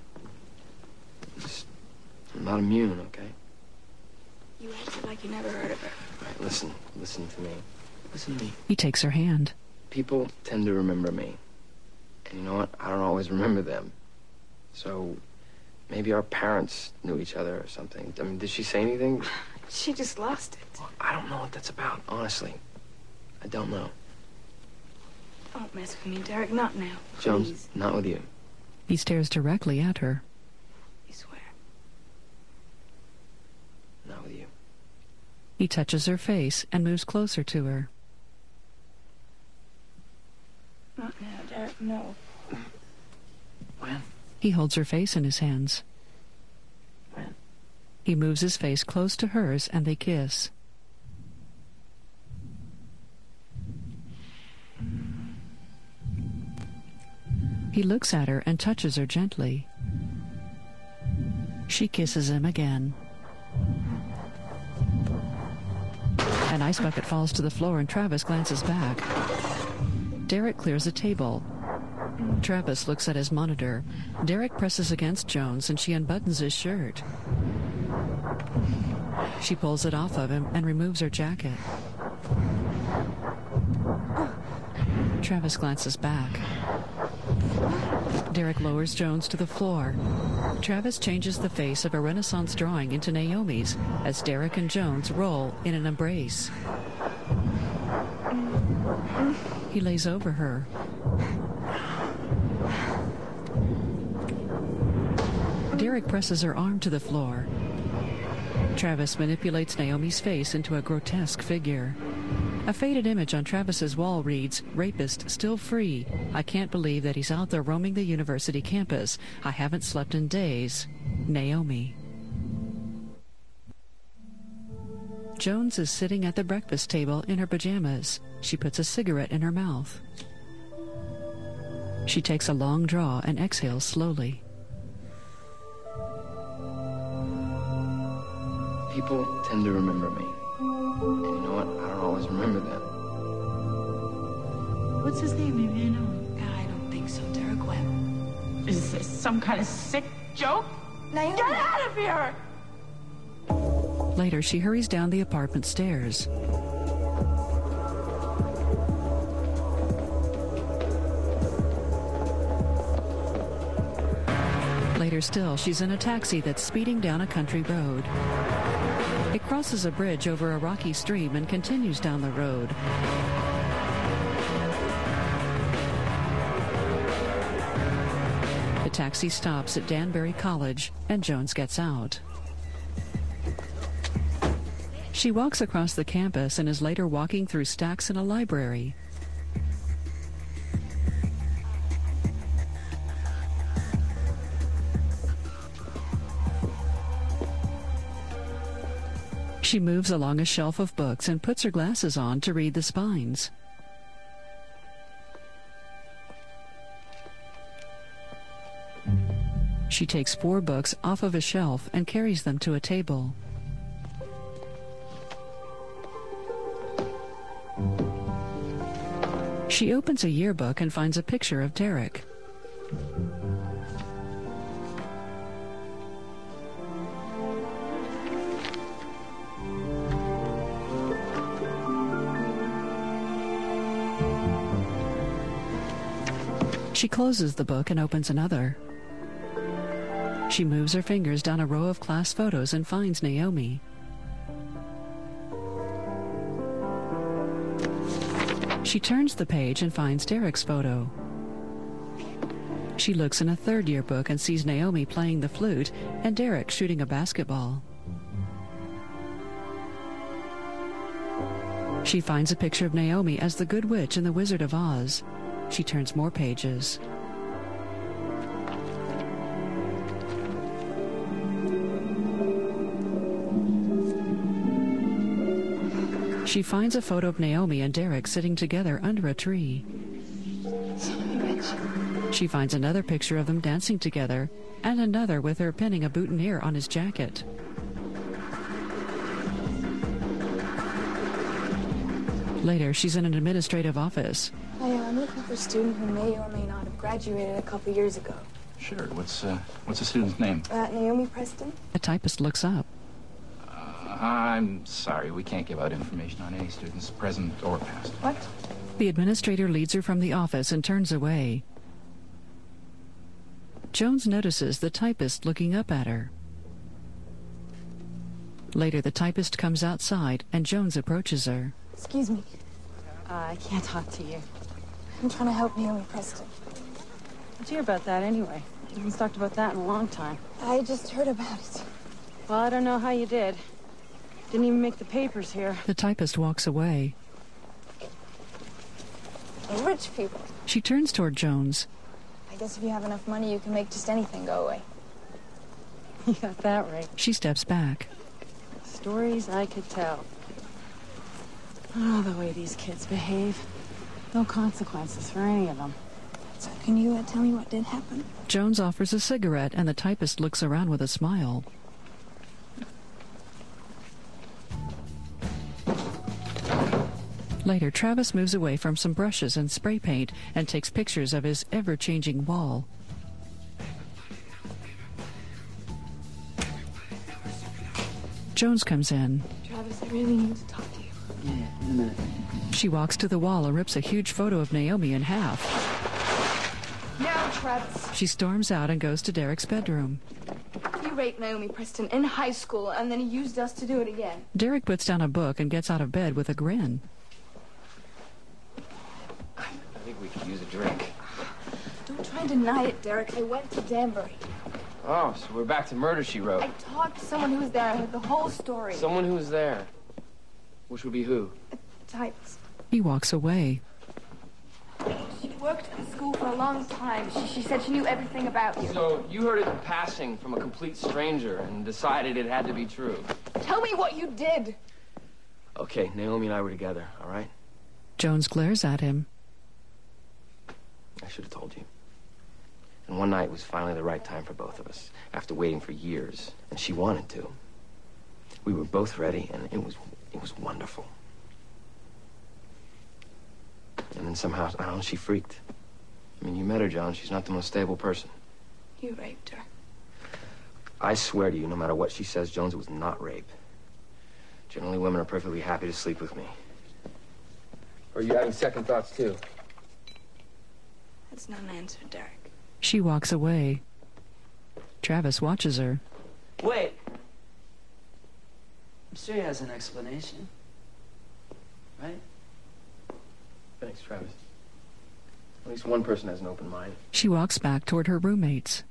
Just, I'm not immune, okay? You acted like you never heard of her. All right, listen. Listen to me. Listen to me. He takes her hand. People tend to remember me. And you know what? I don't always remember them. So maybe our parents knew each other or something. I mean, did she say anything? She just lost it. Well, I don't know what that's about, honestly. I don't know. Don't mess with me, Derek. Not now. Jones, Please. not with you. He stares directly at her. You swear? Not with you. He touches her face and moves closer to her. Not now, Derek. No. When? He holds her face in his hands. When? He moves his face close to hers and they kiss. He looks at her and touches her gently. She kisses him again. An ice bucket falls to the floor and Travis glances back. Derek clears a table. Travis looks at his monitor. Derek presses against Jones and she unbuttons his shirt. She pulls it off of him and removes her jacket. Travis glances back. Derek lowers Jones to the floor. Travis changes the face of a Renaissance drawing into Naomi's as Derek and Jones roll in an embrace. He lays over her. Derek presses her arm to the floor. Travis manipulates Naomi's face into a grotesque figure. A faded image on Travis's wall reads, "Rapist still free. I can't believe that he's out there roaming the university campus. I haven't slept in days. Naomi." Jones is sitting at the breakfast table in her pajamas. She puts a cigarette in her mouth. She takes a long draw and exhales slowly. People tend to remember me. And you know what? I don't always remember them. What's his name? Maybe I know him. I don't think so, Derek Webb. Is this some kind of sick joke? Naomi. Get out of here! Later, she hurries down the apartment stairs. Later still, she's in a taxi that's speeding down a country road. It crosses a bridge over a rocky stream and continues down the road. The taxi stops at Danbury College, and Jones gets out. She walks across the campus and is later walking through stacks in a library. She moves along a shelf of books and puts her glasses on to read the spines. She takes four books off of a shelf and carries them to a table. She opens a yearbook and finds a picture of Derek. She closes the book and opens another. She moves her fingers down a row of class photos and finds Naomi. She turns the page and finds Derek's photo. She looks in a third yearbook and sees Naomi playing the flute and Derek shooting a basketball. She finds a picture of Naomi as the Good Witch in The Wizard of Oz. She turns more pages. She finds a photo of Naomi and Derek sitting together under a tree. She finds another picture of them dancing together, and another with her pinning a boutonniere on his jacket. Later, she's in an administrative office. Hi, I'm looking for a student who may or may not have graduated a couple years ago. Sure. What's uh, what's the student's name? Uh, Naomi Preston. A typist looks up. Uh, I'm sorry, we can't give out information on any students, present or past. What? The administrator leads her from the office and turns away. Jones notices the typist looking up at her. Later, the typist comes outside and Jones approaches her. Excuse me. Uh, I can't talk to you. I'm trying to help Naomi Preston. What'd you hear about that anyway? You haven't talked about that in a long time. I just heard about it. Well, I don't know how you did. Didn't even make the papers here. The typist walks away. Rich people. She turns toward Jones. I guess if you have enough money, you can make just anything go away. You got that right. She steps back. Stories I could tell. Oh, the way these kids behave. No consequences for any of them. So can you uh, tell me what did happen? Jones offers a cigarette, and the typist looks around with a smile. Later, Travis moves away from some brushes and spray paint and takes pictures of his ever-changing wall. Jones comes in. Travis, I really need to talk to you. Yeah, in a minute. She walks to the wall and rips a huge photo of Naomi in half. Now, Travis. She storms out and goes to Derek's bedroom. He raped Naomi Preston in high school, and then he used us to do it again. Derek puts down a book and gets out of bed with a grin. I think we could use a drink. Don't try and deny it, Derek. I went to Danbury. Oh, so we're back to Murder, She Wrote. I talked to someone who was there. I heard the whole story. Someone who was there. Which would be who? A typist. He walks away. She worked at the school for a long time. She, she said she knew everything about you. So you heard it in passing from a complete stranger and decided it had to be true. Tell me what you did. Okay, Naomi and I were together, all right? Jones glares at him. I should have told you. And one night was finally the right time for both of us, after waiting for years. And she wanted to. We were both ready, and it was, it was wonderful. And then somehow, I don't know, she freaked. I mean, you met her, John. She's not the most stable person. You raped her. I swear to you, no matter what she says, Jones, it was not rape. Generally, women are perfectly happy to sleep with me. Or are you having second thoughts, too? That's not an answer, Derek. She walks away. Travis watches her. Wait. I'm sure he has an explanation. Right? Thanks, Travis. At least one person has an open mind. She walks back toward her roommates.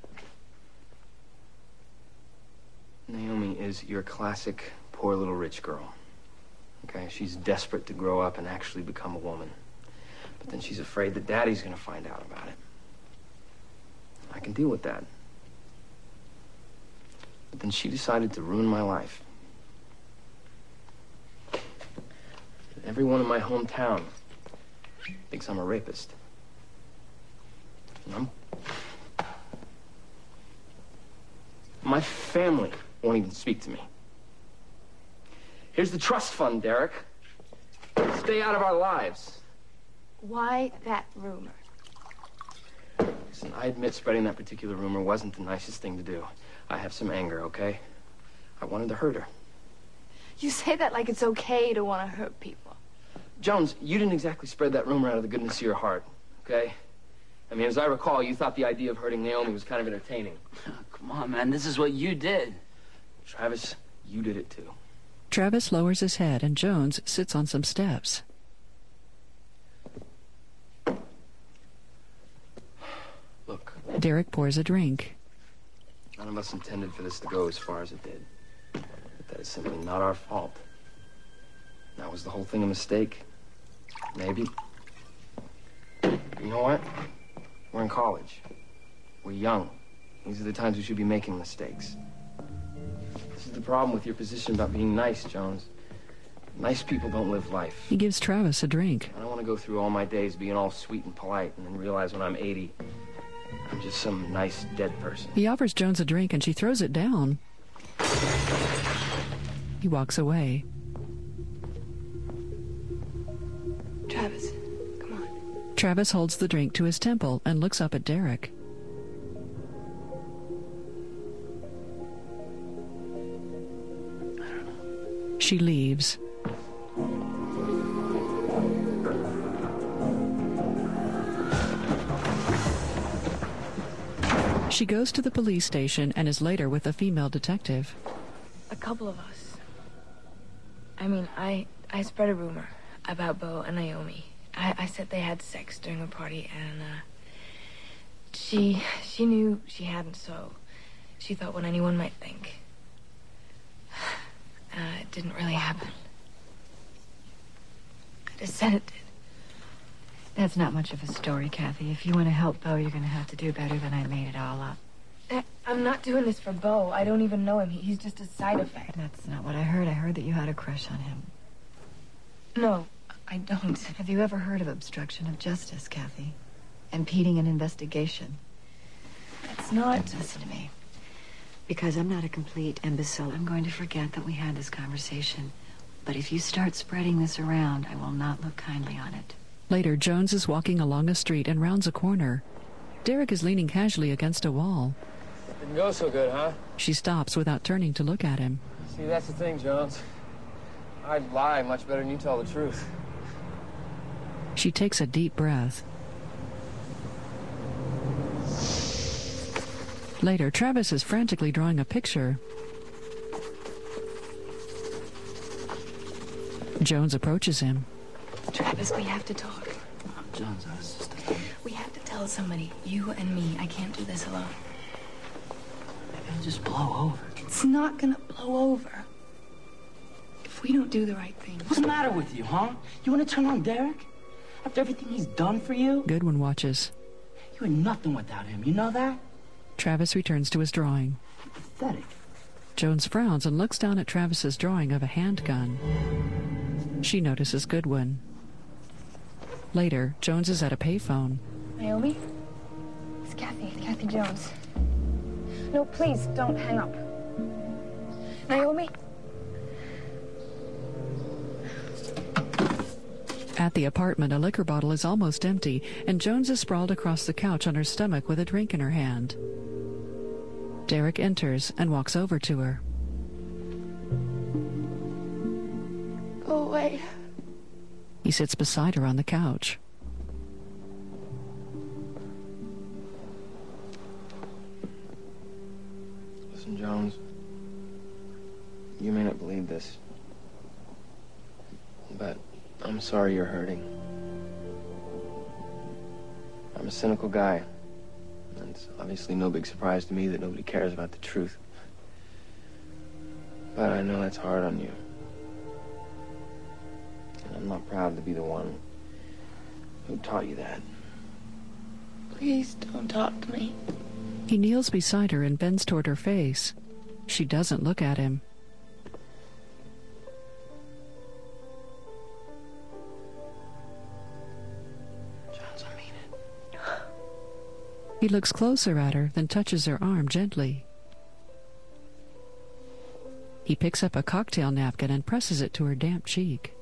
Naomi is your classic poor little rich girl. Okay? She's desperate to grow up and actually become a woman. But then she's afraid that Daddy's gonna find out about it. I can deal with that. But then she decided to ruin my life. Everyone in my hometown thinks I'm a rapist. And I'm... My family won't even speak to me. Here's the trust fund, Derek. Stay out of our lives. Why that rumor? Listen, I admit spreading that particular rumor wasn't the nicest thing to do. I have some anger, okay? I wanted to hurt her. You say that like it's okay to want to hurt people. Jones, you didn't exactly spread that rumor out of the goodness of your heart, okay? I mean, as I recall, you thought the idea of hurting Naomi was kind of entertaining. Oh, come on, man. This is what you did. Travis, you did it too. Travis lowers his head and Jones sits on some steps. Look. Derek pours a drink. None of us intended for this to go as far as it did. But that is simply not our fault. Now, was the whole thing a mistake? Maybe. You know what? We're in college. We're young. These are the times we should be making mistakes. This is the problem with your position about being nice, Jones. Nice people don't live life. He gives Travis a drink. I don't want to go through all my days being all sweet and polite and then realize when I'm eighty, I'm just some nice dead person. He offers Jones a drink and she throws it down. He walks away. Travis, come on. Travis holds the drink to his temple and looks up at Derek. She leaves. She goes to the police station and is later with a female detective. A couple of us. I mean, I I spread a rumor about Bo and Naomi. I, I said they had sex during a party, and uh, she she knew she hadn't, so she thought what anyone might think. Uh, it didn't really happen. I just said it did. That's not much of a story, Kathy. If you want to help Bo, you're going to have to do better than I made it all up. I, I'm not doing this for Bo. I don't even know him. He, he's just a side effect. That's not what I heard. I heard that you had a crush on him. No, I don't. Have you ever heard of obstruction of justice, Kathy? Impeding an investigation? It's not... Listen to me. Because I'm not a complete imbecile, I'm going to forget that we had this conversation. But if you start spreading this around, I will not look kindly on it. Later, Jones is walking along a street and rounds a corner. Derek is leaning casually against a wall. Didn't go so good, huh? She stops without turning to look at him. See, that's the thing, Jones. I'd lie much better than you tell the truth. She takes a deep breath. Later, Travis is frantically drawing a picture. Jones approaches him. Travis, we have to talk. Jones, I was just... We have to tell somebody. You and me. I can't do this alone. It'll just blow over. It's not gonna blow over. If we don't do the right thing. What's the matter with you, huh? You want to turn on Derek? After everything he's done for you? Goodwin watches. You are nothing without him. You know that? Travis returns to his drawing. Pathetic. Jones frowns and looks down at Travis's drawing of a handgun. She notices Goodwin. Later, Jones is at a payphone. Naomi? It's Kathy. Kathy Jones. No, please, don't hang up. Naomi? At the apartment, a liquor bottle is almost empty, and Jones is sprawled across the couch on her stomach with a drink in her hand. Derek enters and walks over to her. Go away. He sits beside her on the couch. Listen, Jones, you may not believe this, but I'm sorry you're hurting. I'm a cynical guy, and it's obviously no big surprise to me that nobody cares about the truth. But I know that's hard on you. And I'm not proud to be the one who taught you that. Please don't talk to me. He kneels beside her and bends toward her face. She doesn't look at him. Jones, I mean it. He looks closer at her, then touches her arm gently. He picks up a cocktail napkin and presses it to her damp cheek.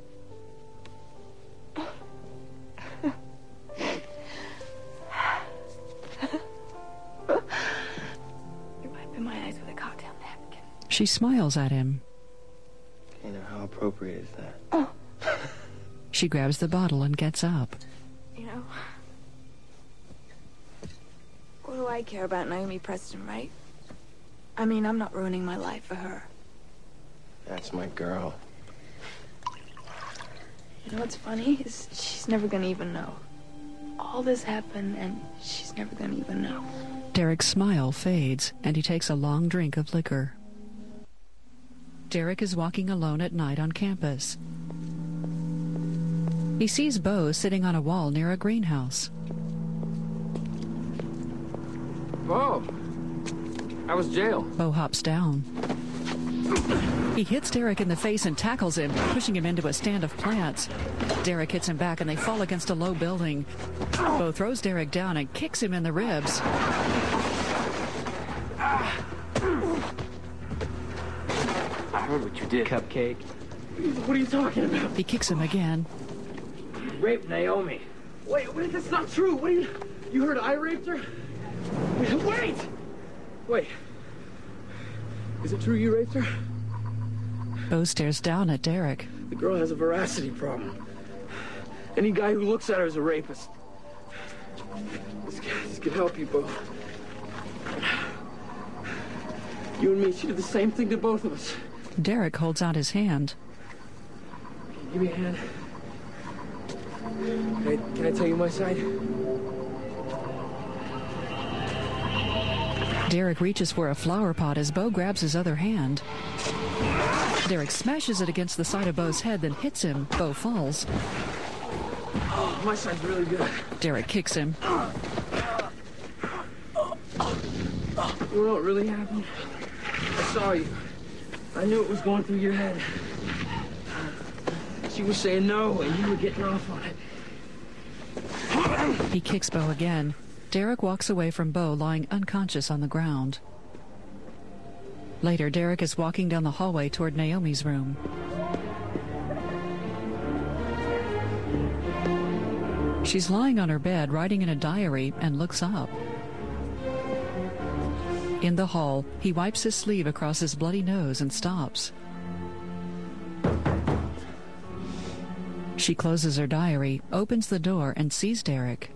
You're wiping my eyes with a cocktail napkin. She smiles at him. You know, how appropriate is that? Oh. She grabs the bottle and gets up. You know, what do I care about Naomi Preston, right? I mean, I'm not ruining my life for her. That's my girl. You know what's funny is she's never gonna even know. All this happened, and she's never gonna even know. Derek's smile fades, and he takes a long drink of liquor. Derek is walking alone at night on campus. He sees Bo sitting on a wall near a greenhouse. Bo! How was jail? Bo hops down. He hits Derek in the face and tackles him, pushing him into a stand of plants. Derek hits him back and they fall against a low building. Bo throws Derek down and kicks him in the ribs. I heard what you did. Cupcake. What are you talking about? He kicks him again. You raped Naomi. Wait, wait, that's not true. What are you... You heard I raped her? Wait! Wait. Is it true you raped her? Bo stares down at Derek. The girl has a veracity problem. Any guy who looks at her is a rapist. This, this could help you, Bo. You and me, she did the same thing to both of us. Derek holds out his hand. Give me a hand. Can I, can I tell you my side? Derek reaches for a flower pot as Bo grabs his other hand. Derek smashes it against the side of Bo's head, then hits him. Bo falls. Oh, my side's really good. Derek kicks him. You know what really happened? I saw you. I knew it was going through your head. She was saying no, and you were getting off on it. He kicks Bo again. Derek walks away from Bo, lying unconscious on the ground. Later, Derek is walking down the hallway toward Naomi's room. She's lying on her bed, writing in a diary, and looks up. In the hall, he wipes his sleeve across his bloody nose and stops. She closes her diary, opens the door, and sees Derek.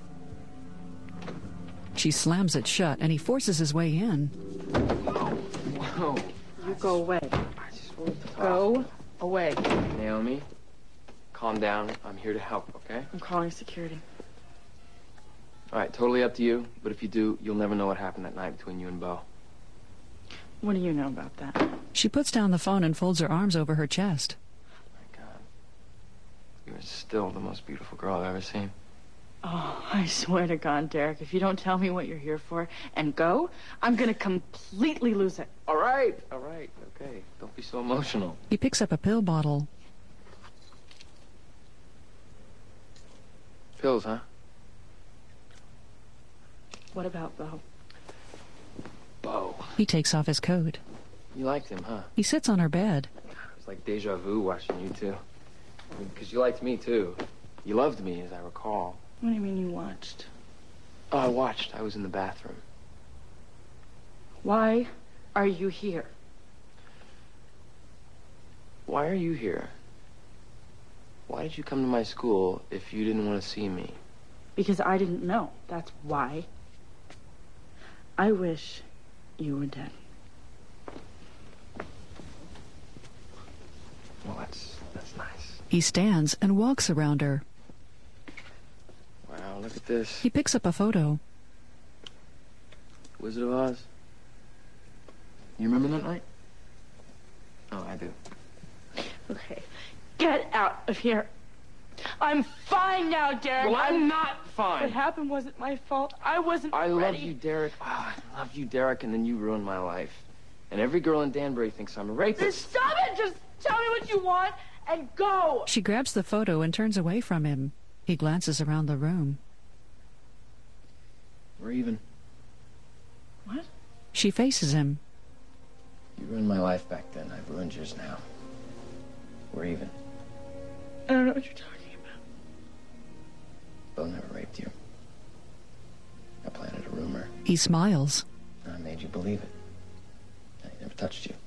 She slams it shut, and he forces his way in. Whoa. You go away. I just wanted to talk. Go away. Naomi, calm down. I'm here to help, okay? I'm calling security. All right, totally up to you. But if you do, you'll never know what happened that night between you and Bo. What do you know about that? She puts down the phone and folds her arms over her chest. My God. You're still the most beautiful girl I've ever seen. Oh, I swear to God, Derek, if you don't tell me what you're here for and go, I'm gonna completely lose it. All right, all right, okay. Don't be so emotional. He picks up a pill bottle. Pills, huh? What about Bo? Bo. He takes off his coat. You liked him, huh? He sits on her bed. It was like deja vu watching you two. Because you liked me, too. You loved me, as I recall. What do you mean you watched? Oh, I watched. I was in the bathroom. Why are you here? Why are you here? Why did you come to my school if you didn't want to see me? Because I didn't know. That's why. I wish you were dead. Well, that's, that's nice. He stands and walks around her. Wow, look at this. He picks up a photo. Wizard of Oz. You remember that night? Oh, I do. Okay. Get out of here. I'm fine now, Derek. Well, I'm not fine. What happened wasn't my fault. I wasn't I ready. love you, Derek. Oh, I love you, Derek, and then you ruined my life. And every girl in Danbury thinks I'm a rapist. Just stop it! Just tell me what you want and go! She grabs the photo and turns away from him. He glances around the room. We're even. What? She faces him. You ruined my life back then. I've ruined yours now. We're even. I don't know what you're talking Bo never raped you. I planted a rumor. He smiles. I made you believe it. I never touched you.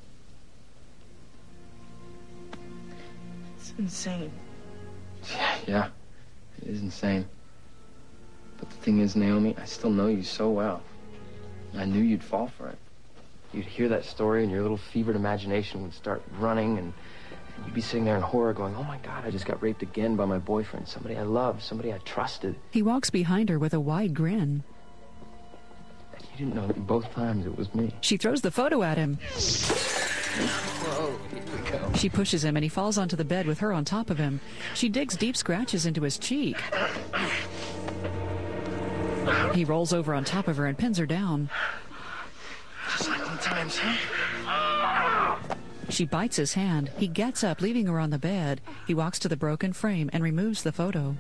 It's insane. Yeah, yeah. It is insane. But the thing is, Naomi, I still know you so well. I knew you'd fall for it. You'd hear that story and your little fevered imagination would start running and you'd be sitting there in horror going, oh my God, I just got raped again by my boyfriend, somebody I loved, somebody I trusted. He walks behind her with a wide grin. And you didn't know that both times it was me. She throws the photo at him. Whoa, here we go. She pushes him and he falls onto the bed with her on top of him. She digs deep scratches into his cheek. He rolls over on top of her and pins her down. Just like old times, huh? She bites his hand. He gets up, leaving her on the bed. He walks to the broken frame and removes the photo.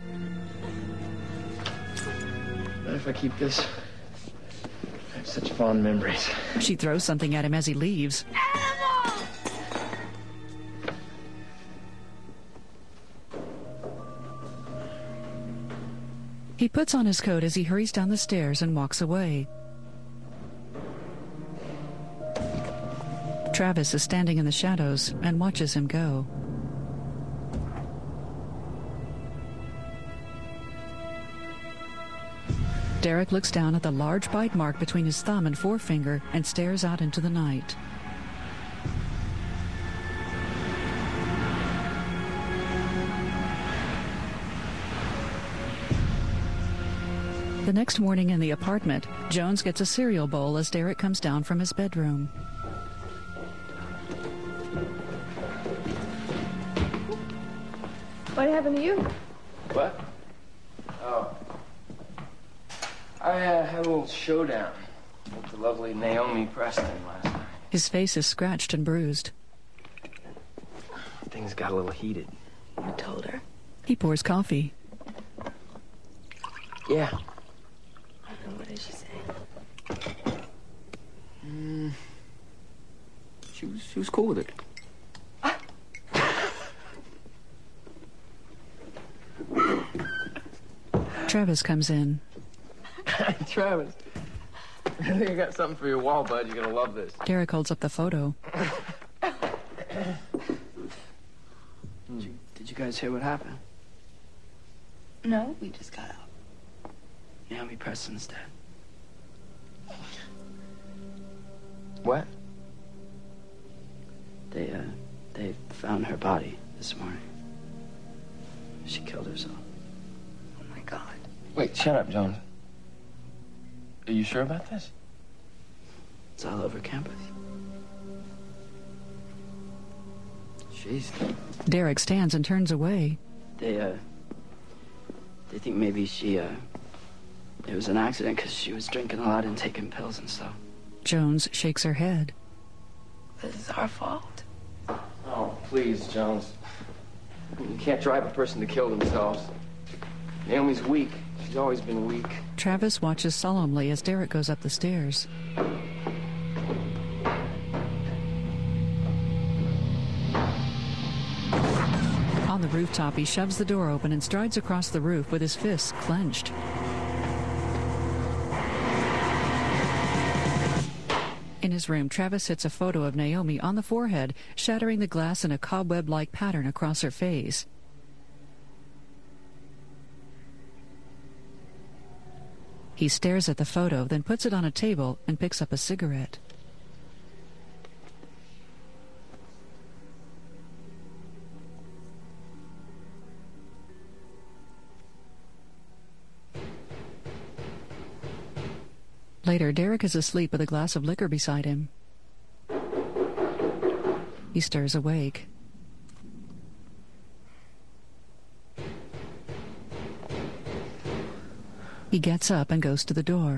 What if I keep this? I have such fond memories. She throws something at him as he leaves. He puts on his coat as he hurries down the stairs and walks away. Travis is standing in the shadows and watches him go. Derek looks down at the large bite mark between his thumb and forefinger and stares out into the night. The next morning in the apartment, Jones gets a cereal bowl as Derek comes down from his bedroom. What happened to you? What? Oh. I uh, had a little showdown with the lovely Naomi Preston last night. His face is scratched and bruised. Things got a little heated. You told her? He pours coffee. Yeah. And what did she say? Mm, she was she was cool with it. Travis comes in. Travis, I think I got something for your wall, bud. You're gonna love this. Derek holds up the photo. Did you, did you guys hear what happened? No, we just got out. Naomi Preston's dead. What? They, uh, they found her body this morning. She killed herself. Oh my God. Wait, shut up, Jones. Are you sure about this? It's all over campus. Jeez. Derek stands and turns away. They, uh, they think maybe she, uh, it was an accident because she was drinking a lot and taking pills and stuff. Jones shakes her head. This is our fault. Oh, please, Jones. You can't drive a person to kill themselves. Naomi's weak. She's always been weak. Travis watches solemnly as Derek goes up the stairs. On the rooftop, he shoves the door open and strides across the roof with his fists clenched. In his room, Travis hits a photo of Naomi on the forehead, shattering the glass in a cobweb-like pattern across her face. He stares at the photo, then puts it on a table and picks up a cigarette. Later, Derek is asleep with a glass of liquor beside him. He stirs awake. He gets up and goes to the door.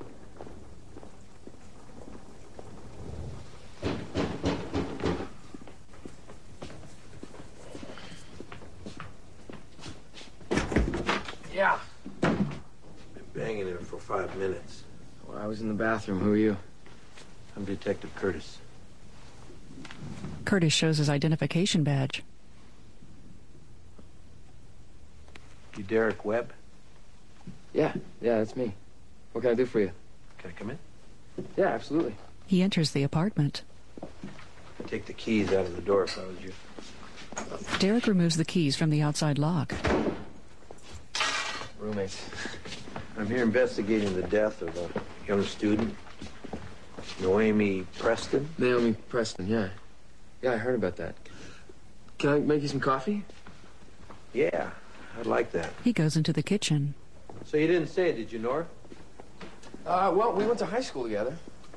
Yeah. Been banging him for five minutes. Well, I was in the bathroom. Who are you? I'm Detective Curtis. Curtis shows his identification badge. You Derek Webb? Yeah, yeah, that's me. What can I do for you? Can I come in? Yeah, absolutely. He enters the apartment. I'd take the keys out of the door if I was you. Derek removes the keys from the outside lock. Roommates. I'm here investigating the death of a young student, Naomi Preston. Naomi Preston, yeah. Yeah, I heard about that. Can I make you some coffee? Yeah, I'd like that. He goes into the kitchen. So you didn't say it, did you, Nora? Uh, well, we went to high school together.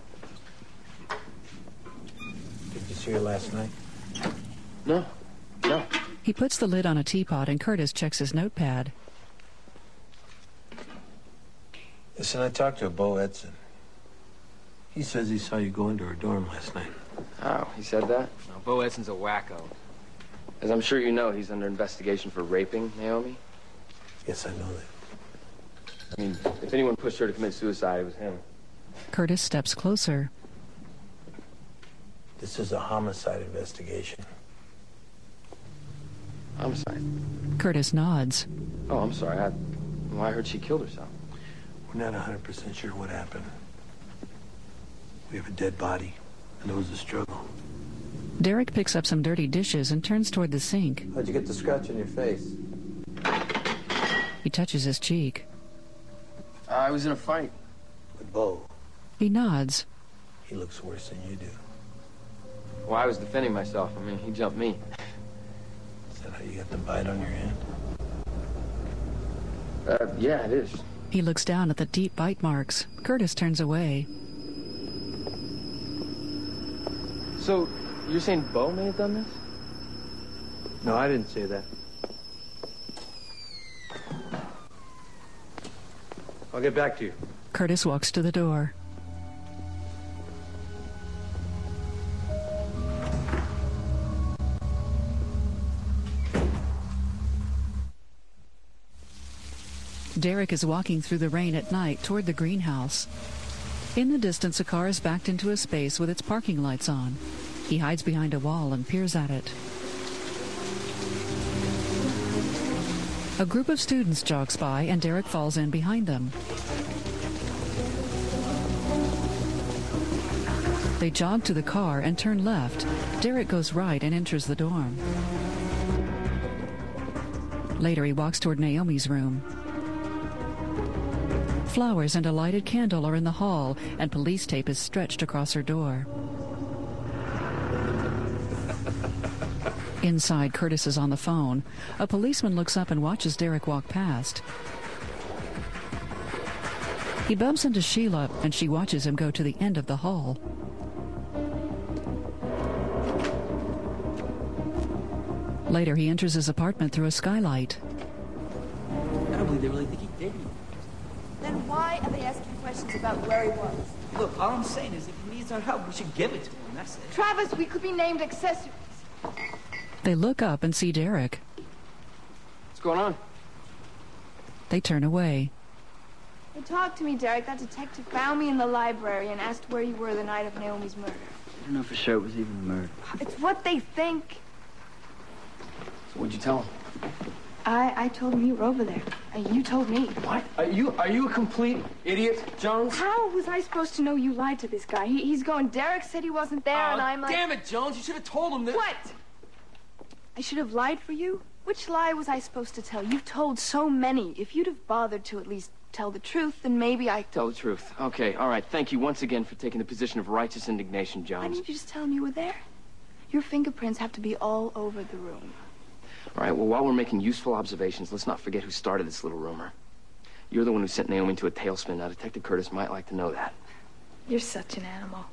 Did you see her last night? No, no. He puts the lid on a teapot and Curtis checks his notepad. Listen, I talked to Bo Edson. He says he saw you go into her dorm last night. Oh, he said that? No, Bo Edson's a wacko. As I'm sure you know, he's under investigation for raping Naomi. Yes, I know that. I mean, if anyone pushed her to commit suicide, it was him. Curtis steps closer. This is a homicide investigation. Homicide? Curtis nods. Oh, I'm sorry. I, well, I heard she killed herself. We're not one hundred percent sure what happened. We have a dead body, and there was a struggle. Derek picks up some dirty dishes and turns toward the sink. How'd you get the scratch on your face? He touches his cheek. Uh, I was in a fight. With Bo. He nods. He looks worse than you do. Well, I was defending myself. I mean, he jumped me. Is that how you got the bite on your hand? Uh, yeah, it is. He looks down at the deep bite marks. Curtis turns away. So, you're saying Bo may have done this? No, I didn't say that. I'll get back to you. Curtis walks to the door. Derek is walking through the rain at night toward the greenhouse. In the distance, a car is backed into a space with its parking lights on. He hides behind a wall and peers at it. A group of students jogs by, and Derek falls in behind them. They jog to the car and turn left. Derek goes right and enters the dorm. Later, he walks toward Naomi's room. Flowers and a lighted candle are in the hall, and police tape is stretched across her door. Inside, Curtis is on the phone. A policeman looks up and watches Derek walk past. He bumps into Sheila, and she watches him go to the end of the hall. Later, he enters his apartment through a skylight. I don't believe they really think he did. Then why are they asking questions about where he was? Look, all I'm saying is if he needs our help, we should give it to him. That's it. Travis, we could be named accessories. They look up and see Derek. What's going on? They turn away. Hey, talk to me, Derek. That detective found me in the library and asked where you were the night of Naomi's murder. I don't know for sure it was even a murder. It's what they think. So what'd you tell him? I I told him you were over there. And you told me. What? Are you are you a complete idiot, Jones? How was I supposed to know you lied to this guy? He, he's going, Derek said he wasn't there, Oh, and I'm like... damn it, Jones. You should have told him that... What? I should have lied for you? Which lie was I supposed to tell? You've told so many. If you'd have bothered to at least tell the truth, then maybe I... Tell the truth. Okay, all right. Thank you once again for taking the position of righteous indignation, Why Jones. didn't you just tell him you were there? Your fingerprints have to be all over the room. All right, well, while we're making useful observations, let's not forget who started this little rumor. You're the one who sent Naomi into a tailspin. Now, Detective Curtis might like to know that. You're such an animal.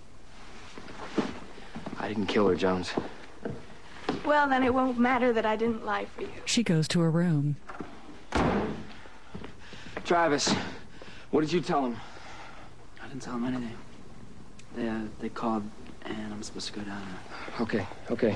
I didn't kill her, Jones. Well, then it won't matter that I didn't lie for you. She goes to her room. Travis, what did you tell him? I didn't tell him anything. They, uh, they called, and I'm supposed to go down there. Okay, okay.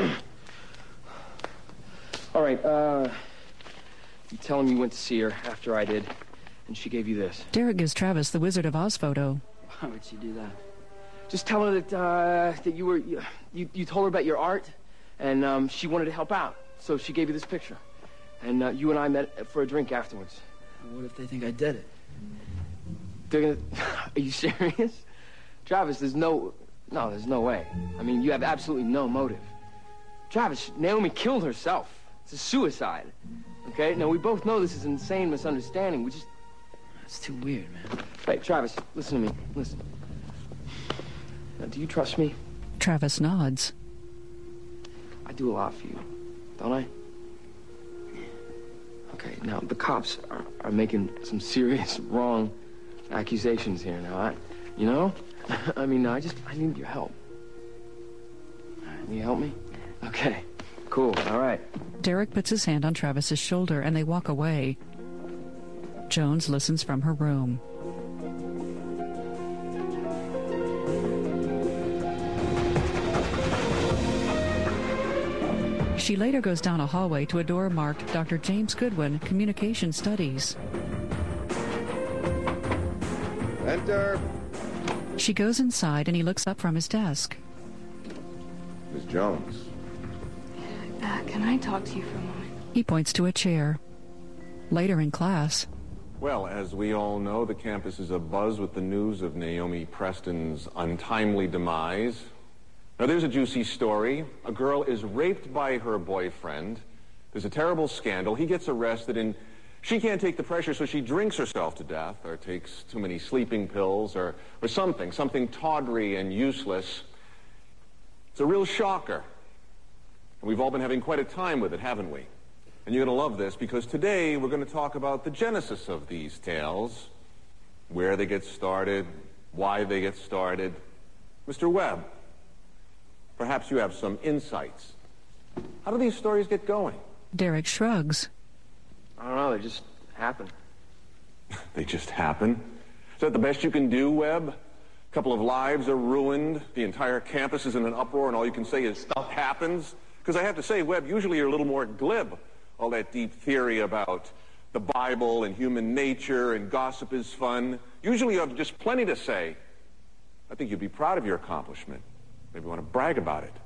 All right, uh, you tell him you went to see her after I did, and she gave you this. Derek gives Travis the Wizard of Oz photo. Why would she do that? Just tell her that, uh, that you were, you, you, you told her about your art, and, um, she wanted to help out, so she gave you this picture. And, uh, you and I met for a drink afterwards. What if they think I did it? They're gonna... Are you serious? Travis, there's no... No, there's no way. I mean, you have absolutely no motive. Travis, Naomi killed herself. It's a suicide. Okay? Now, we both know this is an insane misunderstanding. We just... That's too weird, man. Hey, Travis, listen to me. Listen. Now, do you trust me? Travis nods. I do a lot for you, don't I? Okay, now, the cops are, are making some serious wrong accusations here now. I, you know? I mean, I just... I need your help. All right, will you help me? Okay. Cool. All right. Derek puts his hand on Travis's shoulder and they walk away. Jones listens from her room. She later goes down a hallway to a door marked Doctor James Goodwin, Communication Studies. Enter. She goes inside and he looks up from his desk. Miss Jones. Uh, can I talk to you for a moment? He points to a chair. Later in class. Well, as we all know, the campus is abuzz with the news of Naomi Preston's untimely demise. Now, there's a juicy story. A girl is raped by her boyfriend. There's a terrible scandal. He gets arrested, and she can't take the pressure, so she drinks herself to death, or takes too many sleeping pills, or, or something, something tawdry and useless. It's a real shocker. And we've all been having quite a time with it, haven't we? And you're going to love this, because today we're going to talk about the genesis of these tales, where they get started, why they get started. Mister Webb, perhaps you have some insights. How do these stories get going? Derek shrugs. I don't know. They just happen. They just happen? Is that the best you can do, Webb? A couple of lives are ruined, the entire campus is in an uproar, and all you can say is stuff happens? Because I have to say, Webb, usually you're a little more glib. All that deep theory about the Bible and human nature and gossip is fun. Usually you have just plenty to say. I think you'd be proud of your accomplishment. Maybe want to brag about it.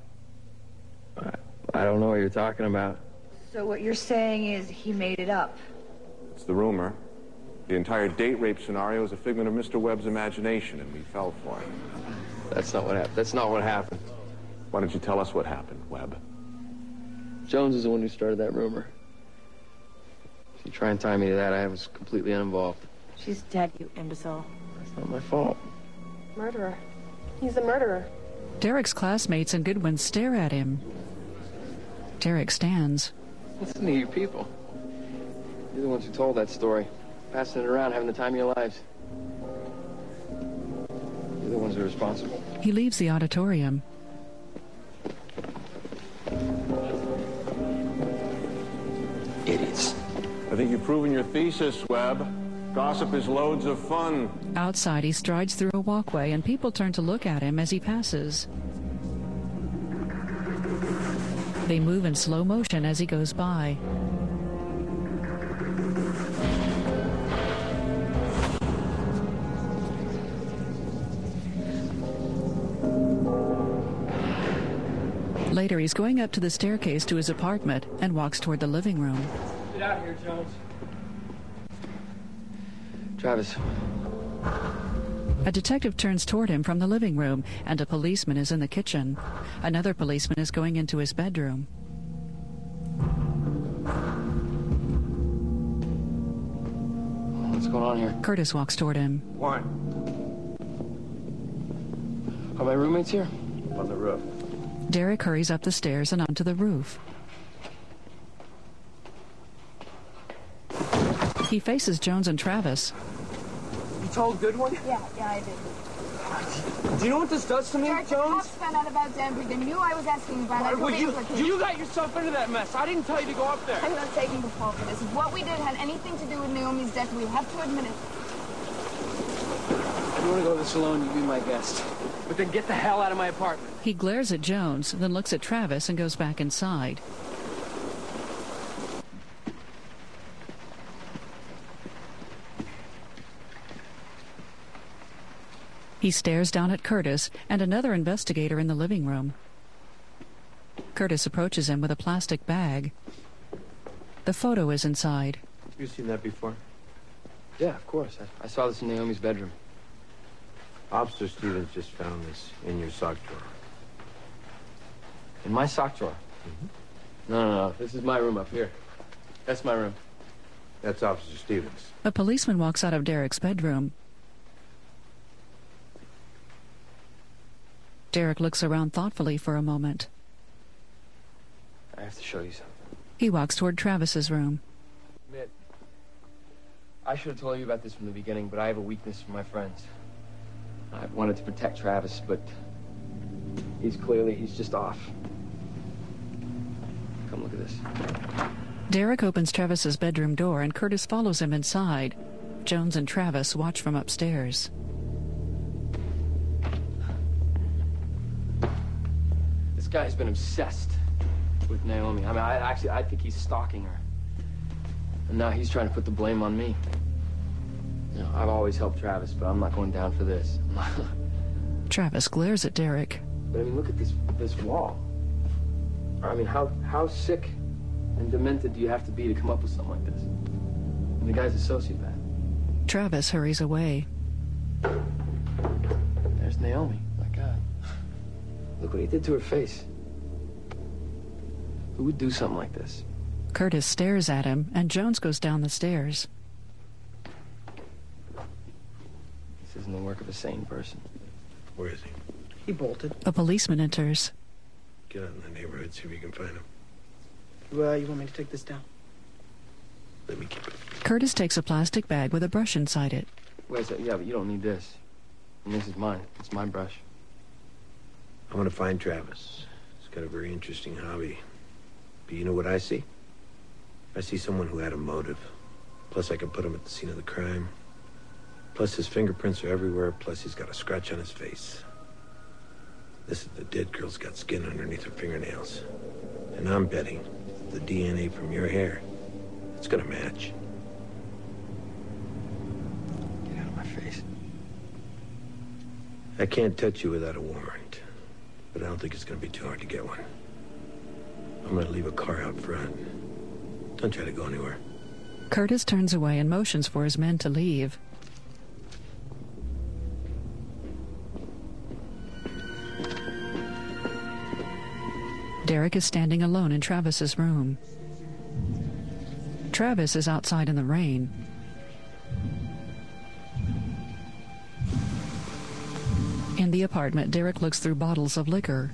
I don't know what you're talking about. So what you're saying is he made it up? It's the rumor. The entire date rape scenario is a figment of Mister Webb's imagination, and we fell for it. That's not what happened. That's not what happened. Why don't you tell us what happened, Webb? Jones is the one who started that rumor. If you try and tie me to that, I was completely uninvolved. She's dead, you imbecile. That's not my fault. Murderer. He's a murderer. Derek's classmates and Goodwin stare at him. Derek stands. Listen to you people. You're the ones who told that story. Passing it around, having the time of your lives. You're the ones who are responsible. He leaves the auditorium. Idiots. I think you've proven your thesis, Webb. Gossip is loads of fun. Outside, he strides through a walkway, and people turn to look at him as he passes. They move in slow motion as he goes by. later, he's going up to the staircase to his apartment and walks toward the living room. Get out of here, Jones. Travis. A detective turns toward him from the living room, and a policeman is in the kitchen. Another policeman is going into his bedroom. What's going on here? Curtis walks toward him. Why? Are my roommates here? On the roof. Derek hurries up the stairs and onto the roof. He faces Jones and Travis. You told Goodwin? Yeah, yeah, I did. Do you know what this does to me, Derek, Jones? The cops found out about Denver. They knew I was asking about it. I Well, told you, the implications. you got yourself into that mess. I didn't tell you to go up there. I'm not taking the fall for this. If what we did had anything to do with Naomi's death, we have to admit it. If you want to go this alone, you be my guest. But then get the hell out of my apartment. He glares at Jones, then looks at Travis and goes back inside. He stares down at Curtis and another investigator in the living room. Curtis approaches him with a plastic bag. The photo is inside. You seen that before? Yeah, of course. I, I saw this in Naomi's bedroom. Officer Stevens just found this in your sock drawer. In my sock drawer? Mm-hmm. No, no, no. This is my room up here. That's my room. That's Officer Stevens. A policeman walks out of Derek's bedroom. Derek looks around thoughtfully for a moment. I have to show you something. He walks toward Travis's room. Admit, I should have told you about this from the beginning, but I have a weakness for my friends. I've wanted to protect Travis, but he's clearly, he's just off. Come look at this. Derek opens Travis's bedroom door and Curtis follows him inside. Jones and Travis watch from upstairs. This guy's been obsessed with Naomi. I mean, I actually, I think he's stalking her. And now he's trying to put the blame on me. You know, I've always helped Travis, but I'm not going down for this. Travis glares at Derek. But I mean, look at this this wall. I mean, how how sick and demented do you have to be to come up with something like this? And the guy's a sociopath. Travis hurries away. There's Naomi. My God. Look what he did to her face. Who would do something like this? Curtis stares at him, and Jones goes down the stairs. This isn't the work of a sane person. Where is he? He bolted. A policeman enters. Get out in the neighborhood, see if you can find him. Well, you want me to take this down? Let me keep it. Curtis takes a plastic bag with a brush inside it. Wait a second. Yeah, but you don't need this. And this is mine. It's my brush. I want to find Travis. He's got a very interesting hobby. But you know what I see? I see someone who had a motive. Plus, I can put him at the scene of the crime. Plus, his fingerprints are everywhere. Plus, he's got a scratch on his face. This is the dead girl's got skin underneath her fingernails. And I'm betting the D N A from your hair, it's gonna match. Get out of my face. I can't touch you without a warrant. But I don't think it's gonna be too hard to get one. I'm gonna leave a car out front. Don't try to go anywhere. Curtis turns away and motions for his men to leave. Derek is standing alone in Travis's room. Travis is outside in the rain. In the apartment, Derek looks through bottles of liquor.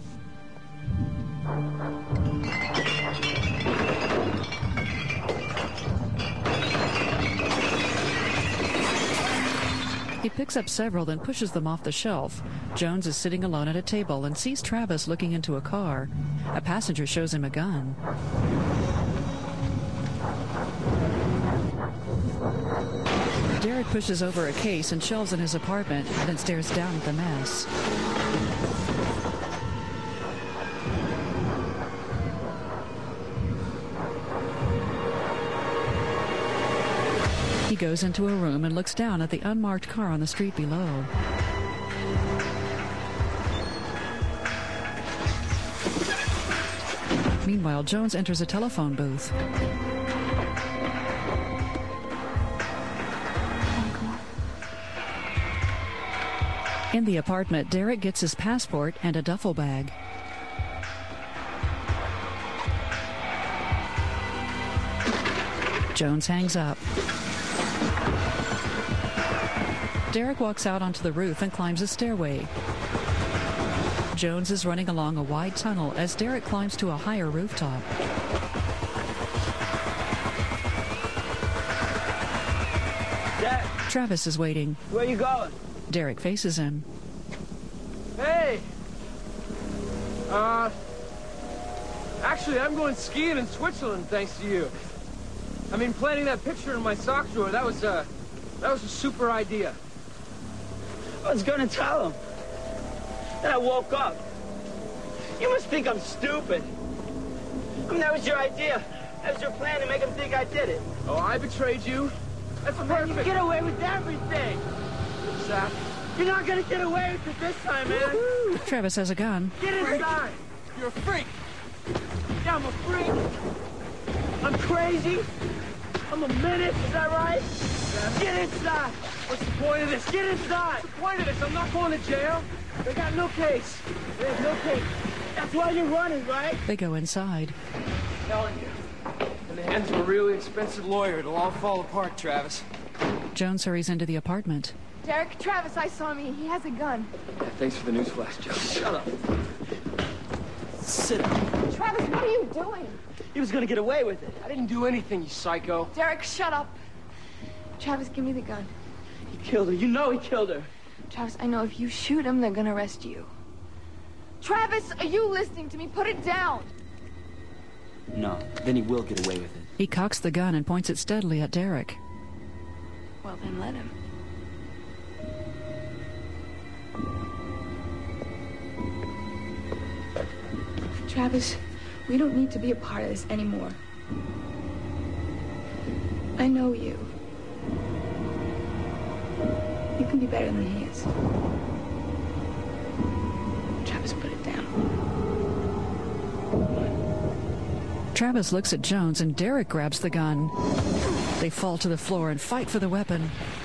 He picks up several, then pushes them off the shelf. Jones is sitting alone at a table and sees Travis looking into a car. A passenger shows him a gun. Derek pushes over a case and shelves in his apartment, then stares down at the mess. He goes into a room and looks down at the unmarked car on the street below. Meanwhile, Jones enters a telephone booth. In the apartment, Derek gets his passport and a duffel bag. Jones hangs up. Derek walks out onto the roof and climbs a stairway. Jones is running along a wide tunnel as Derek climbs to a higher rooftop. Derek, Travis is waiting. where you going? Derek faces him. Hey! Uh, actually, I'm going skiing in Switzerland thanks to you. I mean, planting that picture in my sock drawer, that was, uh, that was a super idea. I was gonna tell him. Then I woke up. You must think I'm stupid. I mean, that was your idea. That was your plan to make him think I did it. Oh, I betrayed you? That's Oh, perfect. man, you get away with everything. Zach. You're not gonna get away with it this time, man. Woo-hoo. Travis has a gun. Get inside. You're a freak. Yeah, I'm a freak. I'm crazy. I'm a menace, is that right? Get inside. What's the point of this? Get inside. What's the point of this? I'm not going to jail. They got no case. They have no case. That's why you're running, right? They go inside. I'm telling you. In the hands of a really expensive lawyer, it'll all fall apart, Travis. Jones hurries into the apartment. Derek, Travis, I saw me. He has a gun. Yeah, thanks for the news flash, Joe. Shut up. Sit down. Travis, what are you doing? He was gonna get away with it. I didn't do anything, you psycho. Derek, shut up. Travis, give me the gun. He killed her. You know he killed her. Travis, I know if you shoot him, they're gonna arrest you. Travis, are you listening to me? Put it down. No, then he will get away with it. He cocks the gun and points it steadily at Derek. Well, then let him. Travis, we don't need to be a part of this anymore. I know you. You can be better than he is. Travis, put it down. Travis looks at Jones and Derek grabs the gun. They fall to the floor and fight for the weapon.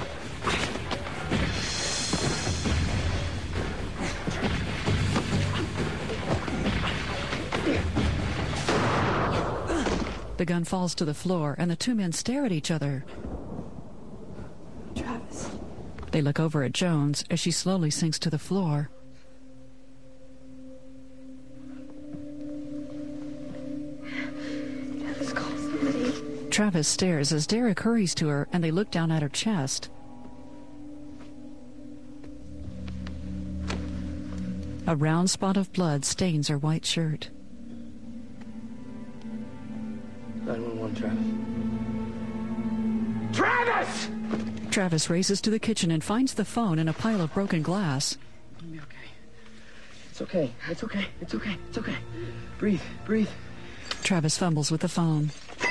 The gun falls to the floor and the two men stare at each other. Travis. They look over at Jones as she slowly sinks to the floor. Travis, call somebody. Travis stares as Derek hurries to her and they look down at her chest. A round spot of blood stains her white shirt. nine one one, Travis. Travis! Travis races to the kitchen and finds the phone in a pile of broken glass. It'll be okay. It's okay. It's okay. It's okay. It's okay. Breathe. Breathe. Travis fumbles with the phone.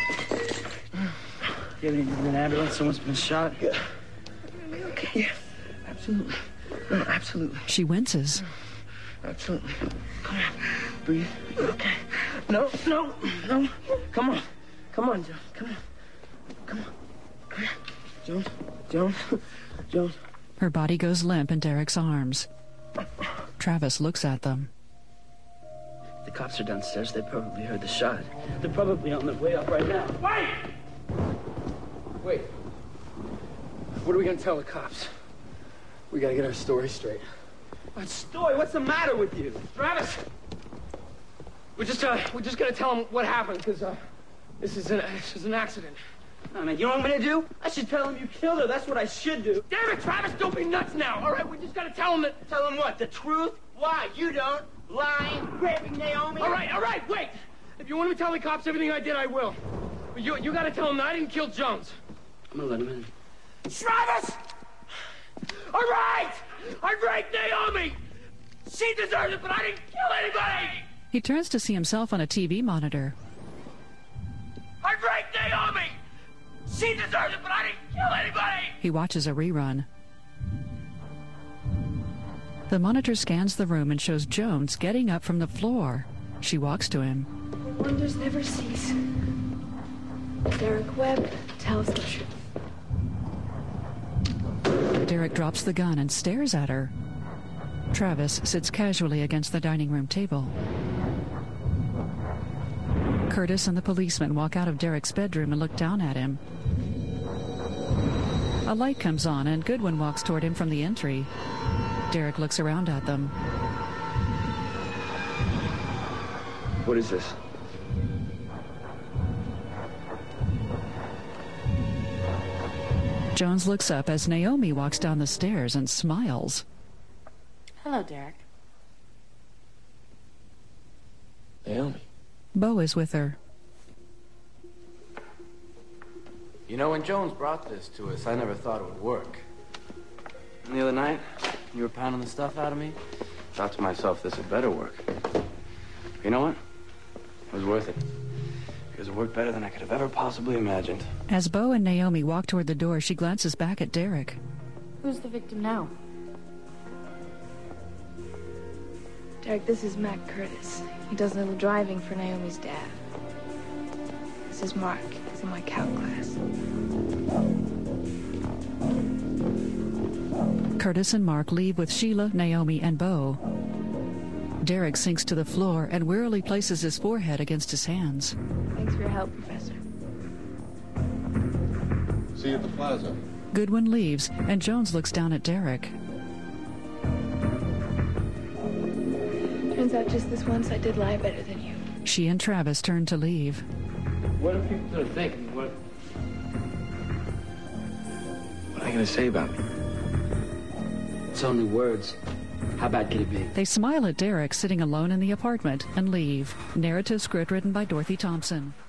You have any an ambulance? Someone's been shot? Yeah. Okay. Yeah. Absolutely. No, absolutely. She winces. Absolutely. Come on. Breathe. Okay. No, no, no. Come on. Come on, Jones. Come on. Come on. Come on. Jones. Jones. Jones. Her body goes limp in Derek's arms. Travis looks at them. The cops are downstairs. They probably heard the shot. They're probably on their way up right now. Wait! Wait. What are we gonna tell the cops? We gotta get our story straight. What story? What's the matter with you? Travis! We're just, uh, we're just gonna tell them what happened, because, uh, this is an, this is an accident. Oh, man, you know what I'm gonna do? I should tell him you killed her. That's what I should do. Damn it, Travis, don't be nuts now, all right? We just gotta tell them that... Tell him what? The truth? Why? You don't. Lying, raping Naomi. All right, all right, wait! If you want me to tell the cops everything I did, I will. But you, you gotta tell them that I didn't kill Jones. I'm gonna let him in. Travis! All right! I raped Naomi! She deserves it, but I didn't kill anybody! He turns to see himself on a T V monitor. I raped Naomi! She deserves it, but I didn't kill anybody! He watches a rerun. The monitor scans the room and shows Jones getting up from the floor. She walks to him. Wonders never cease. Derek Webb tells the truth. Derek drops the gun and stares at her. Travis sits casually against the dining room table. Curtis and the policeman walk out of Derek's bedroom and look down at him. A light comes on and Goodwin walks toward him from the entry. Derek looks around at them. What is this? Jones looks up as Naomi walks down the stairs and smiles. Hello, Derek. Naomi. Bo is with her. You know, when Jones brought this to us, I never thought it would work. And the other night, you were pounding the stuff out of me. Thought to myself, this had better work. You know what? It was worth it. Because it worked better than I could have ever possibly imagined. As Bo and Naomi walk toward the door, she glances back at Derek. Who's the victim now? Derek, this is Mac Curtis. He does a little driving for Naomi's dad. This is Mark. He's in my calc class. Curtis and Mark leave with Sheila, Naomi, and Bo. Derek sinks to the floor and wearily places his forehead against his hands. Thanks for your help, Professor. See you at the plaza. Goodwin leaves, and Jones looks down at Derek. Turns out just this once I did lie better than you. She and Travis turn to leave. What are people gonna think? I mean, what? What are they gonna say about me? It's only words. How bad could it be? They smile at Derek sitting alone in the apartment and leave. Narrative script written by Dorothy Thompson.